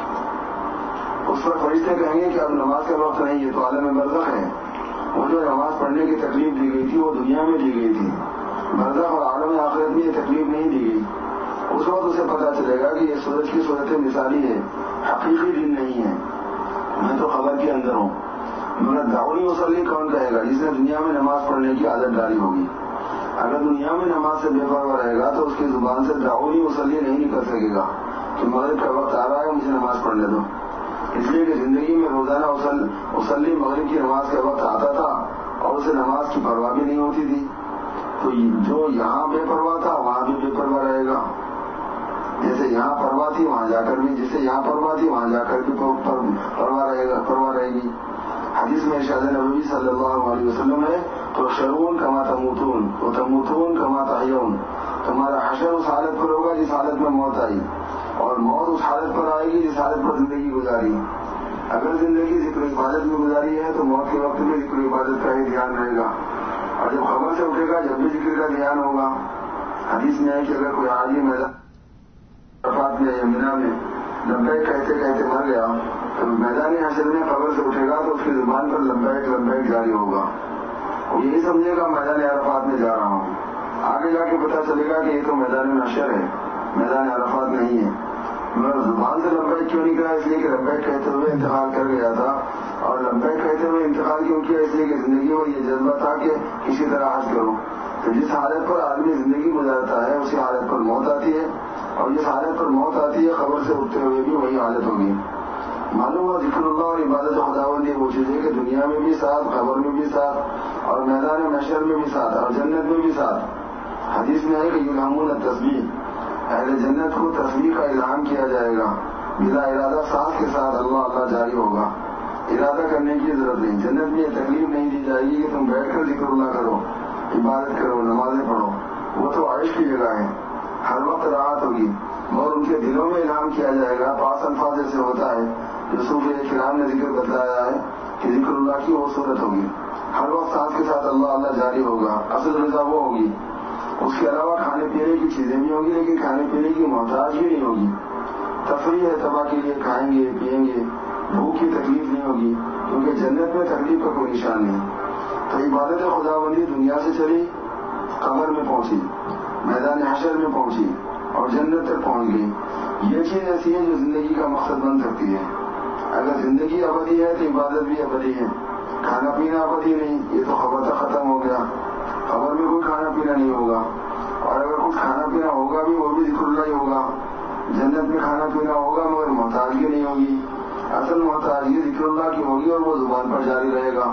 Speaker 2: اس پر فرشتے کہیں گے کہ اب نماز کا وقت نہیں، یہ تو عالم برزخ ہے۔ وہ جو نماز پڑھنے کی تکلیف دی گئی تھی وہ دنیا میں دی گئی تھی، برزخ اور عالم آخرت میں یہ تکلیف نہیں دی گئی۔ اس وقت اسے پتا چلے گا کہ یہ سورج کی صورت مثالی ہے، حقیقی دن نہیں ہے، میں تو خبر کے اندر ہوں۔ مگر دعوی وصلی کون کہے گا؟ جس نے دنیا میں نماز پڑھنے کی عادت ڈالی ہوگی۔ اگر دنیا میں نماز سے بے پرواہ رہے گا تو اس کی زبان سے دعوی وصلی نہیں نکل سکے گا کہ مغرب کا وقت آ رہا ہے مجھے نماز پڑھنے دو، اس لیے کہ زندگی میں روزانہ وصلی مغرب کی نماز کا وقت آتا تھا اور اسے نماز کی پرواہ بھی نہیں ہوتی تھی۔ تو جو یہاں بے پرواہ تھا وہاں بھی بے پرواہ رہے گا، جیسے یہاں پرواہ تھی وہاں جا کر بھی، جسے یہاں پرواہ تھی وہاں جا کر بھی پرواہ رہے گی۔ حدیث میں ارشاد نبوی صلی اللہ علیہ وسلم ہے تو شرون کما تموتون و تموتون کما تحیون، تمہارا حشر اس حالت پر ہوگا جس حالت میں موت آئی، اور موت اس حالت پر آئے گی جس حالت پر زندگی گزاری۔ اگر زندگی ذکر عبادت میں گزاری ہے تو موت کے وقت میں ذکر عبادت کا ہی دھیان رہے گا، اور جب خبر سے اٹھے گا جب بھی ذکر کا دھیان ہوگا۔ حدیث میں ہے کہ اگر کوئی حاجی میدان عرفات میں یا مینا میں لبیک کہتے کہتے مر گیا تو میدان حشر میں خبر سے اٹھے گا تو اس کی زبان پر لبیک لبیک جاری ہوگا، وہ یہی سمجھے گا میدان عرفات میں جا رہا ہوں۔ آگے جا کے پتا چلے گا کہ یہ تو میدان محشر ہے، میدان عرفات نہیں ہے، مگر زبان سے لبیک کیوں نکلا؟ اس لیے کہ لبیک کہتے ہوئے انتقال کر گیا تھا، اور لبیک کہتے ہوئے انتقال کیوں کیا؟ اس لیے کہ زندگی میں یہ جذبہ تھا کہ کسی طرح حج کروں۔ تو جس حالت پر آدمی زندگی گزارتا ہے اسی حالت پر موت آتی ہے، اور جس حالت پر موت آتی ہے خبر سے اٹھتے ہوئے بھی وہی حالت ہوگی۔ معلوم ہوا ذکر اللہ اور عبادت خداوندی وہ چیز ہے کہ دنیا میں بھی ساتھ، خبر میں بھی ساتھ، اور میدان محشر میں بھی ساتھ، اور جنت میں بھی ساتھ۔ حدیث میں ہے کہ یلہمون التسبیح، اہل جنت کو تسبیح کا الہام کیا جائے گا، بلا ارادہ سانس کے ساتھ اللہ اللہ جاری ہوگا، ارادہ کرنے کی ضرورت نہیں۔ جنت میں یہ تکلیف نہیں دی جائے گی کہ تم بیٹھ کر ذکر اللہ کرو، عبادت کرو، نمازیں پڑھو، وہ تو عیش کی جگہ ہے، ہر وقت راحت ہوگی، اور ان کے دلوں میں الہام کیا جائے گا۔ پاس الفاظ سے ہوتا ہے جو صوفیہ کرام نے ذکر بتلایا ہے کہ ذکر اللہ کی وہ صورت ہوگی، ہر وقت سانس کے ساتھ اللہ اللہ جاری ہوگا، اصل غذا وہ ہوگی۔ اس کے علاوہ کھانے پینے کی چیزیں بھی ہوں گی لیکن کھانے پینے کی محتاج بھی نہیں ہوگی، تفریح اتباع کے لیے کھائیں گے پیئیں گے، بھوک کی تکلیف نہیں ہوگی، کیونکہ جنت میں تکلیف کا کوئی نشان نہیں۔ تو عبادت خداوندی دنیا سے چلی، قبر میں پہنچی، میدان حشر میں پہنچی، اور جنت تک پہنچ گئی۔ یہ چیز ایسی ہے جو زندگی کا مقصد بن سکتی ہے۔ اگر زندگی ابدی ہے تو عبادت بھی ابدی ہے، کھانا پینا ابدی نہیں، یہ تو خبر تک ختم ہو گیا، خبر میں کوئی کھانا پینا نہیں ہوگا، اور اگر کچھ کھانا پینا ہوگا بھی وہ بھی ذکر اللہ ہی ہوگا۔ جنت میں کھانا پینا ہوگا مگر محتاجگی نہیں ہوگی، اصل محتاجگی ذکر اللہ کی ہوگی اور وہ زبان پر جاری رہے گا۔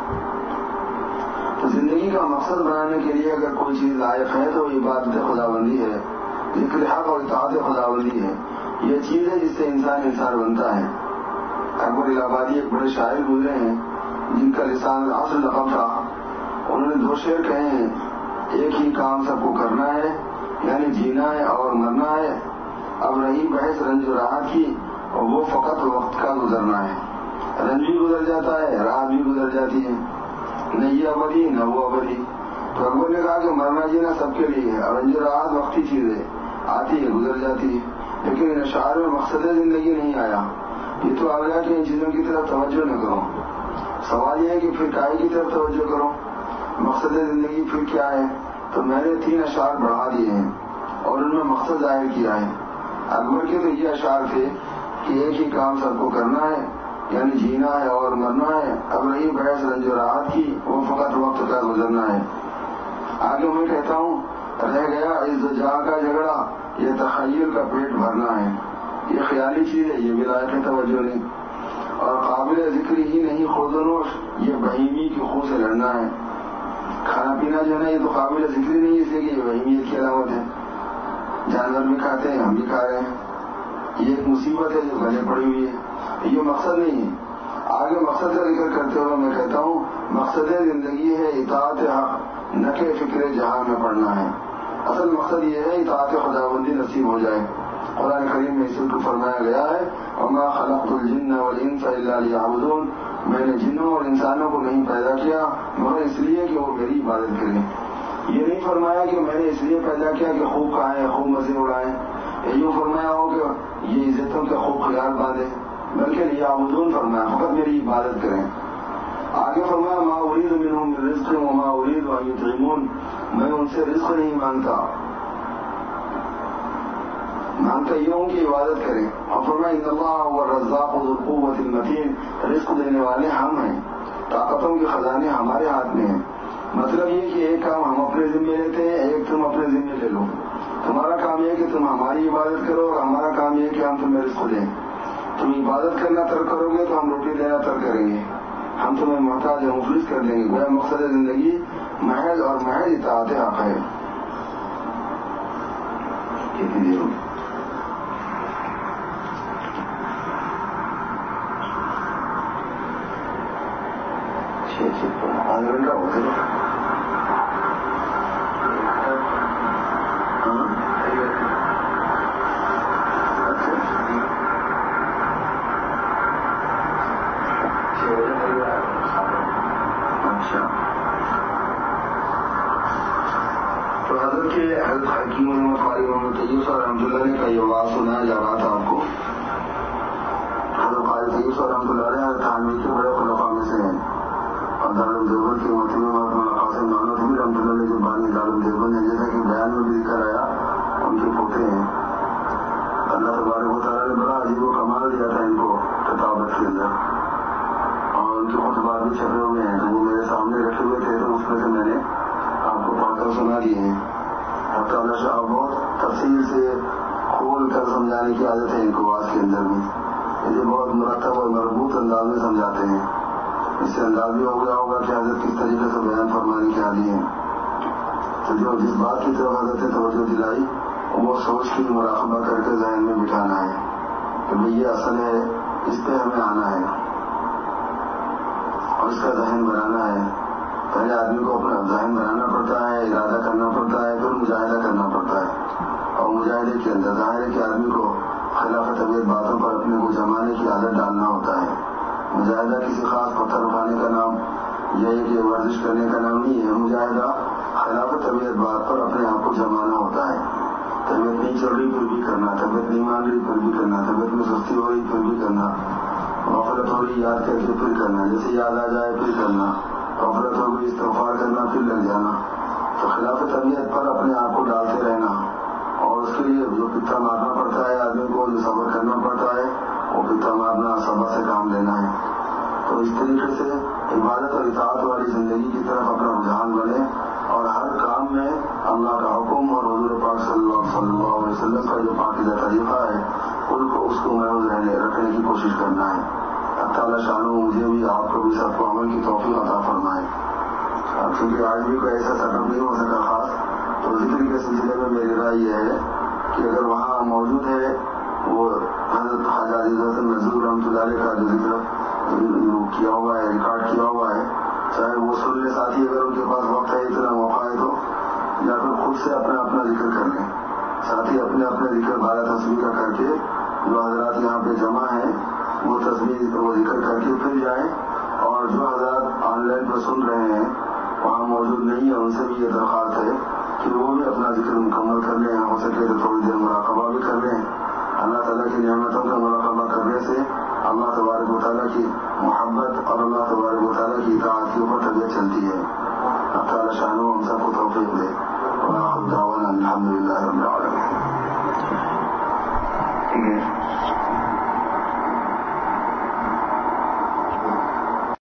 Speaker 2: تو زندگی کا مقصد بنانے کے لیے اگر کوئی چیز لائق ہے تو عبادت خداوندی ہے، ذکر حق اور اطاعت خداوندی ہے۔ یہ چیز ہے جس سے انسان بنتا ہے۔ اکبر الہ آبادی ایک بڑے شاعر گزرے ہیں جن کا لسان العصر لقب تھا، انہوں نے دو شعر کہے ہیں، ایک ہی کام سب کو کرنا ہے، یعنی جینا ہے اور مرنا ہے، اب رہی بحث رنج و راحت کی اور وہ فقط وقت کا گزرنا ہے۔ رنج بھی گزر جاتا ہے، راحت بھی گزر جاتی ہے، نہ یہ ابدی نہ وہ ابدی۔ تو اکبر نے کہا کہ مرنا جینا سب کے لیے ہے، اور رنج و راحت وقتی چیز ہے، آتی ہے گزر جاتی ہے، لیکن ان اشعار میں مقصد زندگی نہیں آیا۔ یہ تو آ گیا کہ ان چیزوں کی طرف توجہ نہ کرو۔ سوال یہ ہے کہ پھر کائی کی طرف توجہ کرو، مقصد زندگی پھر کیا ہے؟ تو میں نے 3 اشعار بڑھا دیے ہیں اور ان میں مقصد ظاہر کیا ہے۔ اکبر کے تو یہ اشعار تھے کہ ایک ہی کام سب کو کرنا ہے، یعنی جینا ہے اور مرنا ہے، اب رہی بحث رنج و راحت کی وہ فقط وقت کا گزرنا ہے۔ آگے میں کہتا ہوں، رہ گیا عز و جاہ کا جھگڑا، یہ تخیل کا پیٹ بھرنا ہے۔ یہ خیالی چیز ہے، یہ بھی لائق توجہ نہیں، اور قابل ذکر ہی نہیں خود و نوش، یہ بہیمی کی خو سے لڑنا ہے۔ کھانا پینا جو ہے نا یہ تو قابل ذکر نہیں، اس لیے کہ یہ بہیمیت کی علامت ہے، جانور بھی کھاتے ہیں ہم بھی کھا رہے ہیں، یہ ایک مصیبت ہے جو گلے پڑی ہوئی ہے، یہ مقصد نہیں ہے۔ آگے مقصد کا ذکر کرتے ہوئے میں کہتا ہوں مقصد زندگی ہے اطاعت حق، نہ کہ فکر جہاں میں پڑھنا ہے. اصل مقصد یہ ہے اطاعت خداوندی نصیب ہو جائے. قرآن کریم میں اسی کو فرمایا گیا ہے وما خلقت الجن والانس الا لیعبدون، میں نے جنوں اور انسانوں کو نہیں پیدا کیا مگر اس لیے کہ وہ میری عبادت کریں. یہ نہیں فرمایا کہ میں نے اس لیے پیدا کیا کہ خوب کھائیں خوب مزے اڑائیں، یوں فرمایا ہو کہ یہ عزتوں کے خوب خیال باندھے، بلکہ لیعبدون فرمایا فقط میری عبادت کریں. آگے فرمایا ما اريد منهم من رزق وما اريد ان يطعمون، میں ان سے رزق نہیں مانگتا یہ ہوں کہ عبادت کریں. اور فرمایا ان اللہ هو الرزاق ذو القوة المتین، رزق دینے والے ہم ہیں، طاقتوں کے خزانے ہمارے ہاتھ میں ہیں. مطلب یہ کہ ایک کام ہم اپنے ذمہ لیتے ہیں، ایک تم اپنے ذمہ لے لو. تمہارا کام یہ کہ تم ہماری عبادت کرو اور ہمارا کام یہ کہ ہم تمہیں رزق دیں. تم عبادت کرنا ترک کرو گے تو ہم روٹی دینا ترک کریں گے، ہم تمہیں محتاج مفلس کر دیں گے. گویا مقصد زندگی محض اور محض اطاعت حق ہے. کتنی دیر ہوگی؟ 6 گھنٹہ ہو گیا. تو حضرت کے حضرت حکیم محمد قاری محمد طیب صاحب رحمۃ اللہ نے کا یہ واقعہ سنایا جا رہا تھا آپ کو. حضرت قاری طیب صاحب رحمۃ اللہ علیہ تھانوی کے بڑے خلفاء میں سے ہیں اور دارالعلوم دیوبند کے محتمم مولانا قاسم نانوتوی رحمۃ اللہ علیہ جو بانی دارالعلوم دیوبند ہیں، جیسا کہ بیان میں بھی ذکر آیا ان کے پوتے ہیں. اللہ تبارک و تعالیٰ نے بڑا عجیب و کمال دیا تھا ان کو کتابت کے اندر، اور ان کے خطبات بھی چھپے ہوئے ہیں. تو وہ میرے سامنے رکھے ہوئے تھے تو اس میں سے میں نے آپ کو پڑھ کر سنا دیے ہیں. اللہ شاہ بہت تفصیل سے کھول کر سمجھانے کی عادت ہے ان کو واز کے اندر بھی. یہ بہت مرتب اور مربوط انداز میں سمجھاتے ہیں. اس سے انداز بھی ہو گیا ہوگا کہ حضرت کس طریقے سے بیان فرمانے کے عادی ہیں. تو جو جس بات کی طرف حضرت نے توجہ دلائی وہ سوچ کی مراقبہ کر کے ذہن میں بٹھانا ہے کہ بھئی یہ اصل ہے، اس پہ ہمیں آنا ہے اور اس کا ذہن بنانا ہے. پہلے آدمی کو اپنا ذہن بنانا پڑتا ہے، ارادہ کرنا پڑتا ہے، پھر مجاہدہ کرنا پڑتا ہے. اور مجاہدے کے اندر ظاہر ہے کہ آدمی کو خلاف طبیعت باتوں پر اپنے کو جمانے کی عادت ڈالنا ہوتا ہے. مجاہدہ کسی خاص پتھر اٹھانے کا نام یا کہ ورزش کرنے کا نام نہیں ہے. مجاہدہ خلاف طبیعت بات پر اپنے آپ کو جمانا ہوتا ہے. طبیعت نہیں چل رہی پھر بھی کرنا، طبیعت نہیں مان رہی پھر بھی کرنا، طبیعت میں سستی ہو رہی پھر بھی کرنا، غفلت ہو رہی یاد کر کے پھر کرنا، جیسے یاد آ جائے پھر کرنا، غفلت ہو گئی استغفار کرنا پھر لگ جانا. تو خلاف طبیعت پر اپنے آپ کو ڈالتے رہنا، اور اس کے لیے جو پتھا مارنا پڑتا ہے آدمی کو، جو صبر کرنا پڑتا ہے وہ پتھا مارنا، صبر سے کام لینا ہے. تو اس طریقے سے عبادت اور اطاعت والی زندگی کی طرف اپنا رجحان بنے اور ہر کام میں اللہ کا حکم اور حضور پاک صلی اللہ علیہ وسلم کا جو پاکیزہ طریقہ ہے اس کو محفوظ رکھنے کی کوشش کرنا ہے. اللہ تعالیٰ شانو مجھے بھی آپ کو بھی سب کو عمل کی توفیق عطا فرمائے. کیونکہ آج بھی کوئی ایسا سیٹ اپ نہیں ہو سکا خاص، تو ذکر کے سلسلے میں میری رائے یہ ہے کہ اگر وہاں موجود ہے وہ حضرت خواجہ عزیز حسن منظور رحمۃ اللہ علیہ کا جو ذکر کیا ہوا ہے، ریکارڈ کیا ہوا ہے، چاہے وہ سن لے ساتھی، اگر ان کے پاس وقت ہے اتنا موقع ہے تو، یا پھر خود سے اپنا اپنا ذکر کر لیں. ساتھی اپنے اپنے ذکر 12 تصویر کا کر کے جو حضرات یہاں پہ جمع ہیں وہ تصویر وہ ذکر کر کے پھر جائیں، اور جو حضرات آن لائن پر سن رہے ہیں وہاں موجود نہیں ہے ان سے بھی یہ درخواست ہے کہ وہ بھی اپنا ذکر مکمل کر لیں. ہو سکے تو تھوڑی دیر مراقبہ بھی کر لیں. اللہ تعالیٰ کی نعمتوں کا مراقبہ کرنے سے اللہ تبارک و تعالیٰ کی محبت اور اللہ تبارک و تعالیٰ کی اطاعت کے اوپر طبیعت چلتی ہے. اللہ تعالیٰ شانو ہم سب کو توفیق دے. الحمد للہ رب العالمین.